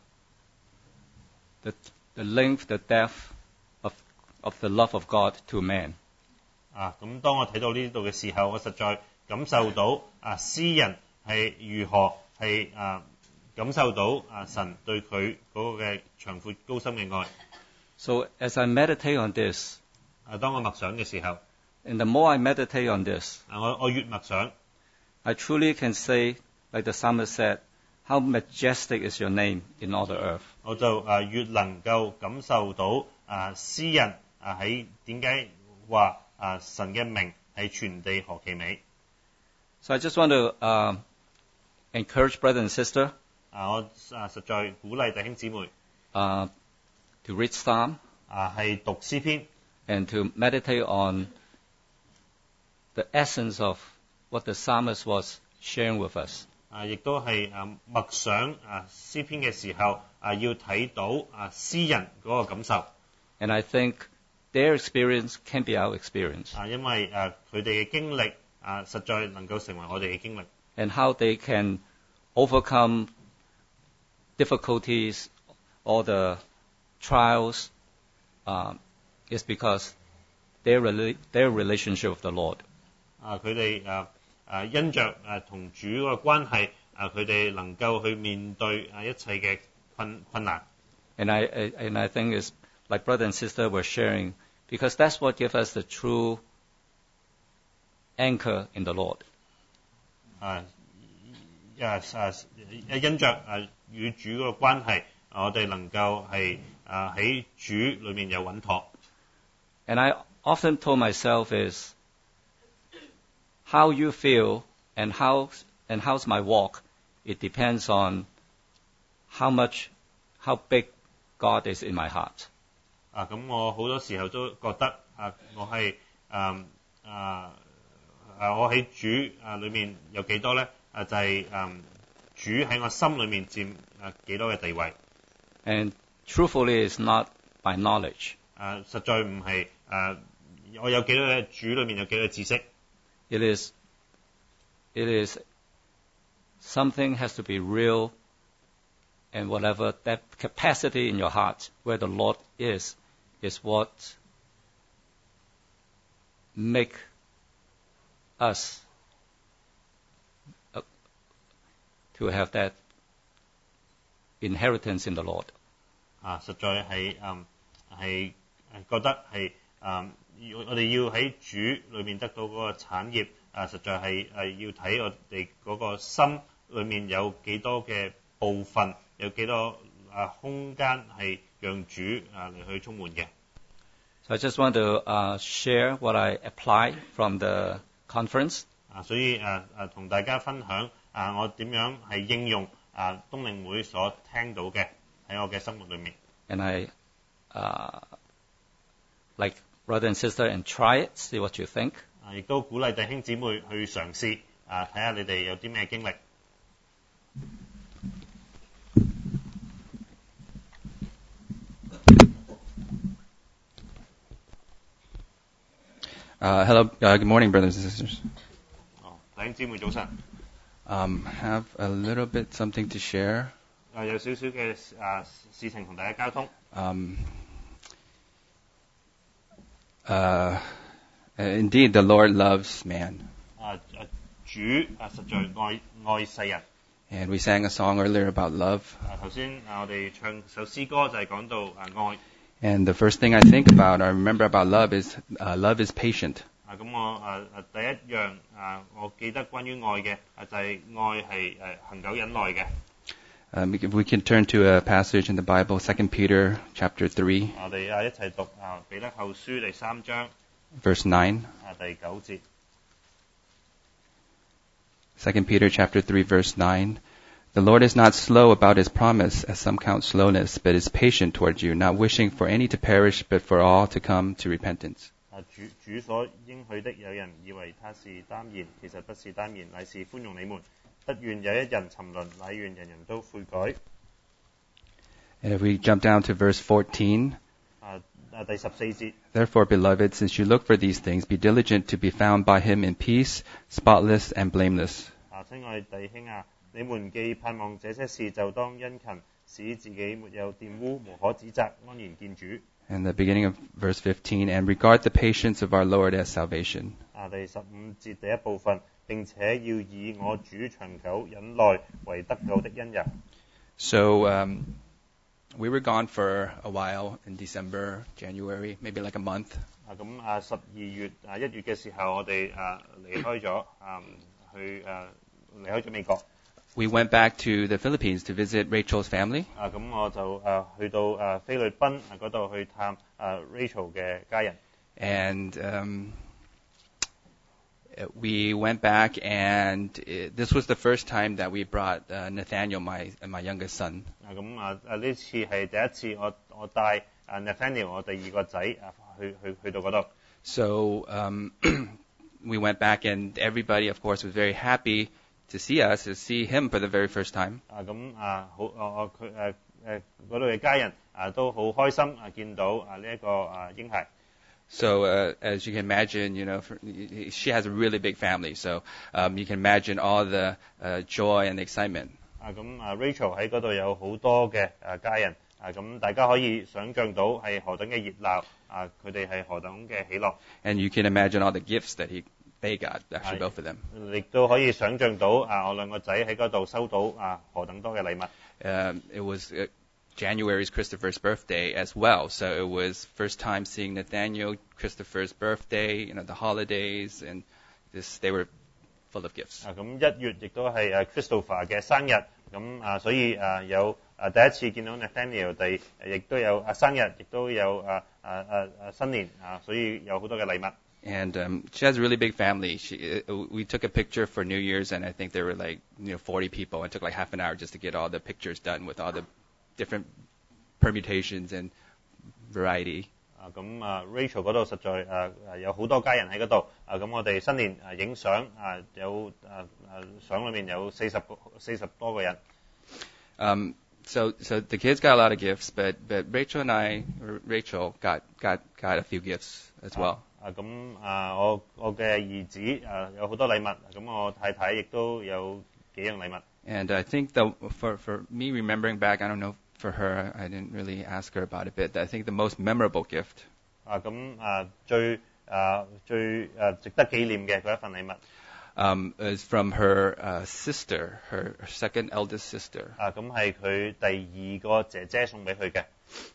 length, the depth of the love of God to man. 咁當我睇到呢度嘅時候，我實在感受到詩人係如何係感受到神對佢嗰個嘅長闊高深嘅愛。 So as I meditate on this, 當我默想嘅時候， and the more I meditate on this, 我越默想， I truly can say, like the psalmist said, how majestic is your name in all the earth. 我就越能夠感受到詩人喺點解話神嘅名係全地何其美。 So I just want to encourage brother and sister 我實在鼓勵弟兄姊妹 to read Psalm 係讀詩篇 and to meditate on the essence of what the psalmist was sharing with us. 亦都係默想詩篇嘅時候要睇到詩人嗰個感受。 And I think their experience can be our experience. 因為佢哋嘅經歷實在能夠成為我哋嘅經歷。 And how they can overcome difficulties or the trials is because their relationship with the Lord. 佢哋因着同主嗰個關係，佢哋能夠去面對一切嘅困難。 And I think it's like brother and sister were sharing, because that's what gives us the true anchor in the Lord. 因着與主嗰個關係，我哋能夠係喺主裏面有穩妥。 And I often told myself is how you feel and how's my walk. It depends on how big God is in my heart. 咁我好多時候都覺得我係我喺主裏面有幾多咧？就係主喺我心裏面佔幾多嘅地位。 And truthfully, it's not by knowledge. 實在唔係我有幾多嘅主裏面有幾多嘅知識。 It is something has to be real, and whatever that capacity in your heart where the Lord is what make us to have that inheritance in the Lord. 實在係覺得係我哋要喺主裏面得到嗰個產業，實在係要睇我哋嗰個心裏面有幾多嘅部分，有幾多空間係讓主嚟去充滿嘅。 So I just want to share what I applied from the conference. 所以同大家分享我點樣係應用冬令會所聽到嘅喺我嘅生活裏面。 And I like brother and sister and try it, see what you think. 亦都鼓勵弟兄姊妹去嘗試睇下你哋有啲咩經歷。 Hello, good morning, brothers and sisters. 弟兄姊妹早晨。 Have a little bit something to share. 有少少嘅事情同大家交通。 Indeed, the Lord loves man. 主實在愛世人。 And we sang a song earlier about love. 頭先我哋唱首詩歌就係講到愛。 And the first thing I remember about love is patient. 咁我第一樣我記得關於愛嘅就係愛係恒久忍耐嘅。 If we can turn to a passage in the Bible, 2 Peter chapter 3. 我哋一齊讀彼得後書第3章 Verse 9. 第9節。 2 Peter chapter 3 verse 9. The Lord is not slow about his promise, as some count slowness, but is patient towards you, not wishing for any to perish, but for all to come to repentance. 主所應許的，有人以為他是耽延，其實不是耽延，乃是寬容你們，不願有一人沉淪，乃願人人都悔改。 And if we jump down to verse 14. 第14節。 Therefore, beloved, since you look for these things, be diligent to be found by him in peace, spotless and blameless. 親愛弟兄你們既盼望這些事，就當殷勤，使自己沒有玷污，無可指責，安然見主。 And the beginning of verse 15, and regard the patience of our Lord as salvation. 第15節第一部分，並且要以我主長久忍耐為得救的恩人。 So we were gone for a while in December, January, maybe like a month. 咁12月1月嘅時候，我哋離開咗， 去離開咗美國。 We went back to the Philippines to visit Rachel's family. 咁我就去到菲律賓嗰度去探Rachel 嘅家人。 And we went back, and this was the first time that we brought Nathaniel, my youngest son. 咁呢次係第一次我帶Nathaniel 我第二個仔去到嗰度。 So we went back, and everybody, of course, was very happy to see us, to see him for the very first time. 咁佢嗰度嘅家人都好開心見到呢一個嬰孩。 So as you can imagine, she has a really big family, so you can imagine all the joy and excitement. 咁Rachel 喺嗰度有好多嘅家人，咁大家可以想像到係何等嘅熱鬧，佢哋係何等嘅喜樂。 And you can imagine all the gifts that they got, actually both of them. 亦都可以想像到我兩個仔喺嗰度收到何等多嘅禮物。 It was January's Christopher's birthday as well, so it was first time seeing Nathaniel, Christopher's birthday, the holidays, and they were full of gifts. 咁1月亦都係Christopher 嘅生日，咁所以有第一次見到 Nathaniel， 亦都有生日，亦都有新年，所以有好多嘅禮物。 And she has a really big family. We took a picture for New Year's, and I think there were 40 people. It took half an hour just to get all the pictures done with all the different permutations and variety. 咁Rachel 嗰度實在有好多家人喺嗰度，咁我哋新年影相有相裏面有40多個人。 So the kids got a lot of gifts, but Rachel got a few gifts as well. 咁我嘅兒子有好多禮物，咁我太太亦都有幾樣禮物。 And I think for me remembering back, I don't know for her, I didn't really ask her about it, but I think the most memorable gift. 咁最值得紀念嘅嗰一份禮物。 Is from her sister, her second eldest sister. 咁係佢第二個姐姐送俾佢嘅。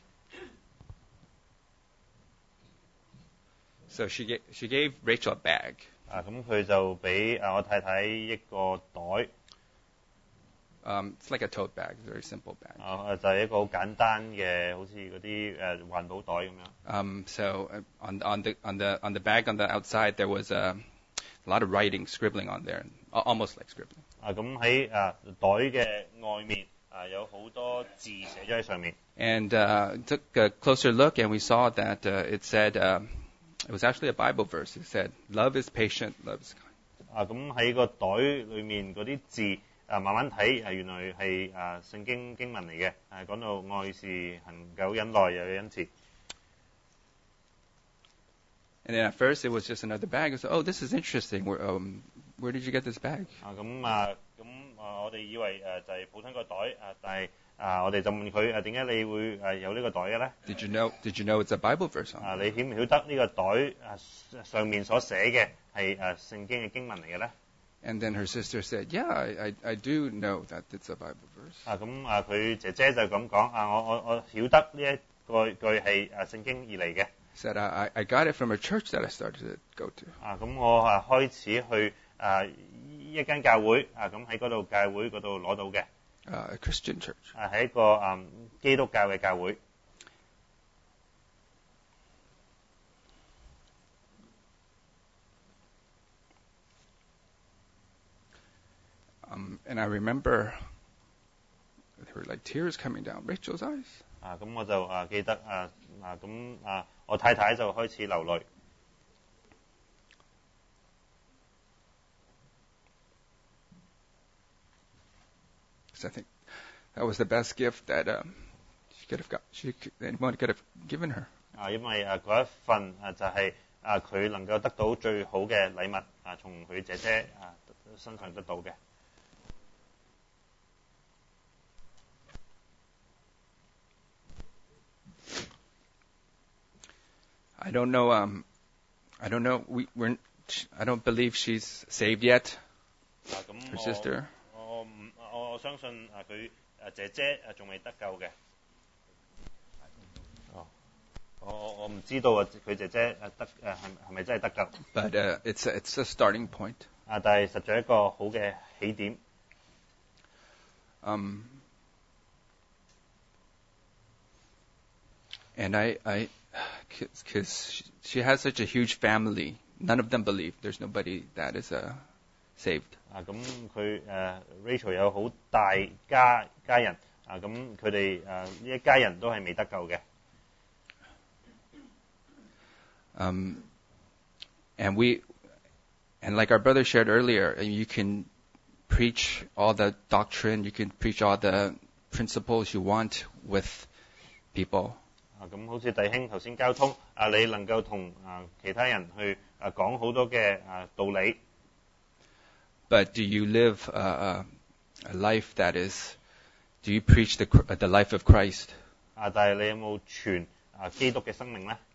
So she gave Rachel a bag. 咁佢就俾我太太一個袋。 It's like a tote bag, very simple bag. 就係一個好簡單嘅，好似嗰啲環保袋咁樣。 So on the bag on the outside there was a lot of writing, scribbling on there, almost like scribbling. 咁喺袋嘅外面有好多字寫咗喺上面。 And took a closer look, and we saw that it said it was actually a Bible verse. It said, "Love is patient, love is kind." 咁喺個袋裏面嗰啲字慢慢睇原來係聖經文嚟嘅，講到愛是恒久忍耐又有恩慈。 And then at first it was just another bag. I said, "Oh, this is interesting. Where did you get this bag?" 我哋以為就係普通個袋，但係我哋就問佢點解你會有呢個袋嘅咧 Did you know it's a Bible verse on it? 你曉唔曉得呢個袋上面所寫嘅係聖經嘅經文嚟嘅咧 And then her sister said, "Yeah, I do know that it's a Bible verse." 咁佢姐姐就咁講我曉得呢一個句係聖經而嚟嘅。 Said I got it from a church that I started to go to. 咁我開始去一間教會咁喺嗰度教會嗰度攞到嘅。 A Christian church. 係一個基督教嘅教會。 And I remember there were tears coming down Rachel's eyes. 咁我就記得我太太就開始流淚。 So I think that was the best gift that anyone could have given her. 因為嗰一份就係佢能夠得到最好嘅禮物從佢姐姐身上得到嘅。 I don't know. I don't know. I don't believe she's saved yet. Her sister. 我相信佢姐姐仲未得救嘅。我唔知道佢姐姐係咪真係得救。 But it's a starting point. 但係實在一個好嘅起點。 And because she has such a huge family, none of them believe. There's nobody that is saved. 咁佢Rachel 有好大家人咁佢哋呢一家人都係未得救嘅。 And like our brother shared earlier, you can preach all the doctrine, you can preach all the principles you want with people. 咁好似弟兄頭先交通你能夠同其他人去講好多嘅道理。 But do you live a life that is? Do you preach the life of Christ? 但係你有冇傳基督嘅生命呢？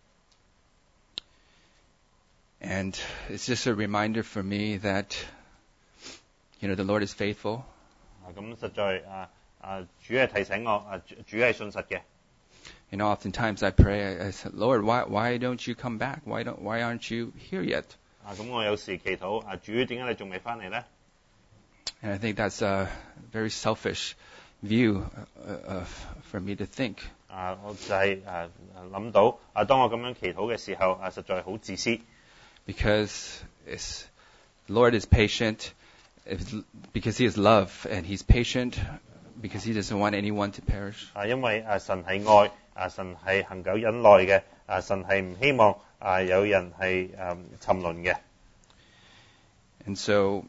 And it's just a reminder for me that, the Lord is faithful. 咁實在主係提醒我主係信實嘅。 Oftentimes I pray, I said, Lord, why don't you come back? Why aren't you here yet? 咁我有時祈禱主點解你仲未翻嚟呢？ And I think that's a very selfish view for me to think. 我就係諗到當我咁樣祈禱嘅時候實在好自私。 Because the Lord is patient, because He is love, and He's patient because He doesn't want anyone to perish. 因為神係愛，神係恒久忍耐嘅，神係唔希望有人係沉淪嘅。 And so,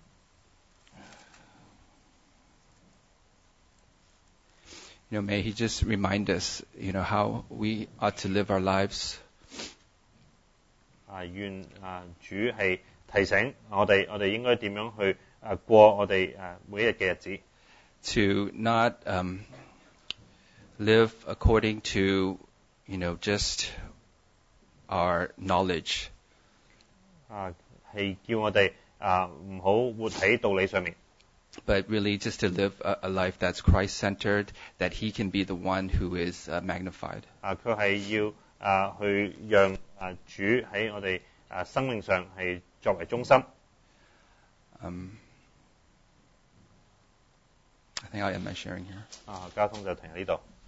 may He just remind us, how we ought to live our lives. 願主係提醒我哋應該點樣去過我哋每一日嘅日子。 To not live according to, just our knowledge. 係叫我哋唔好活喺道理上面。 But really just to live a life that's Christ-centered, that He can be the one who is magnified. 佢係要去讓主喺我哋生命上係作為中心。 I think I'll end my sharing here. 交通就停喺呢度。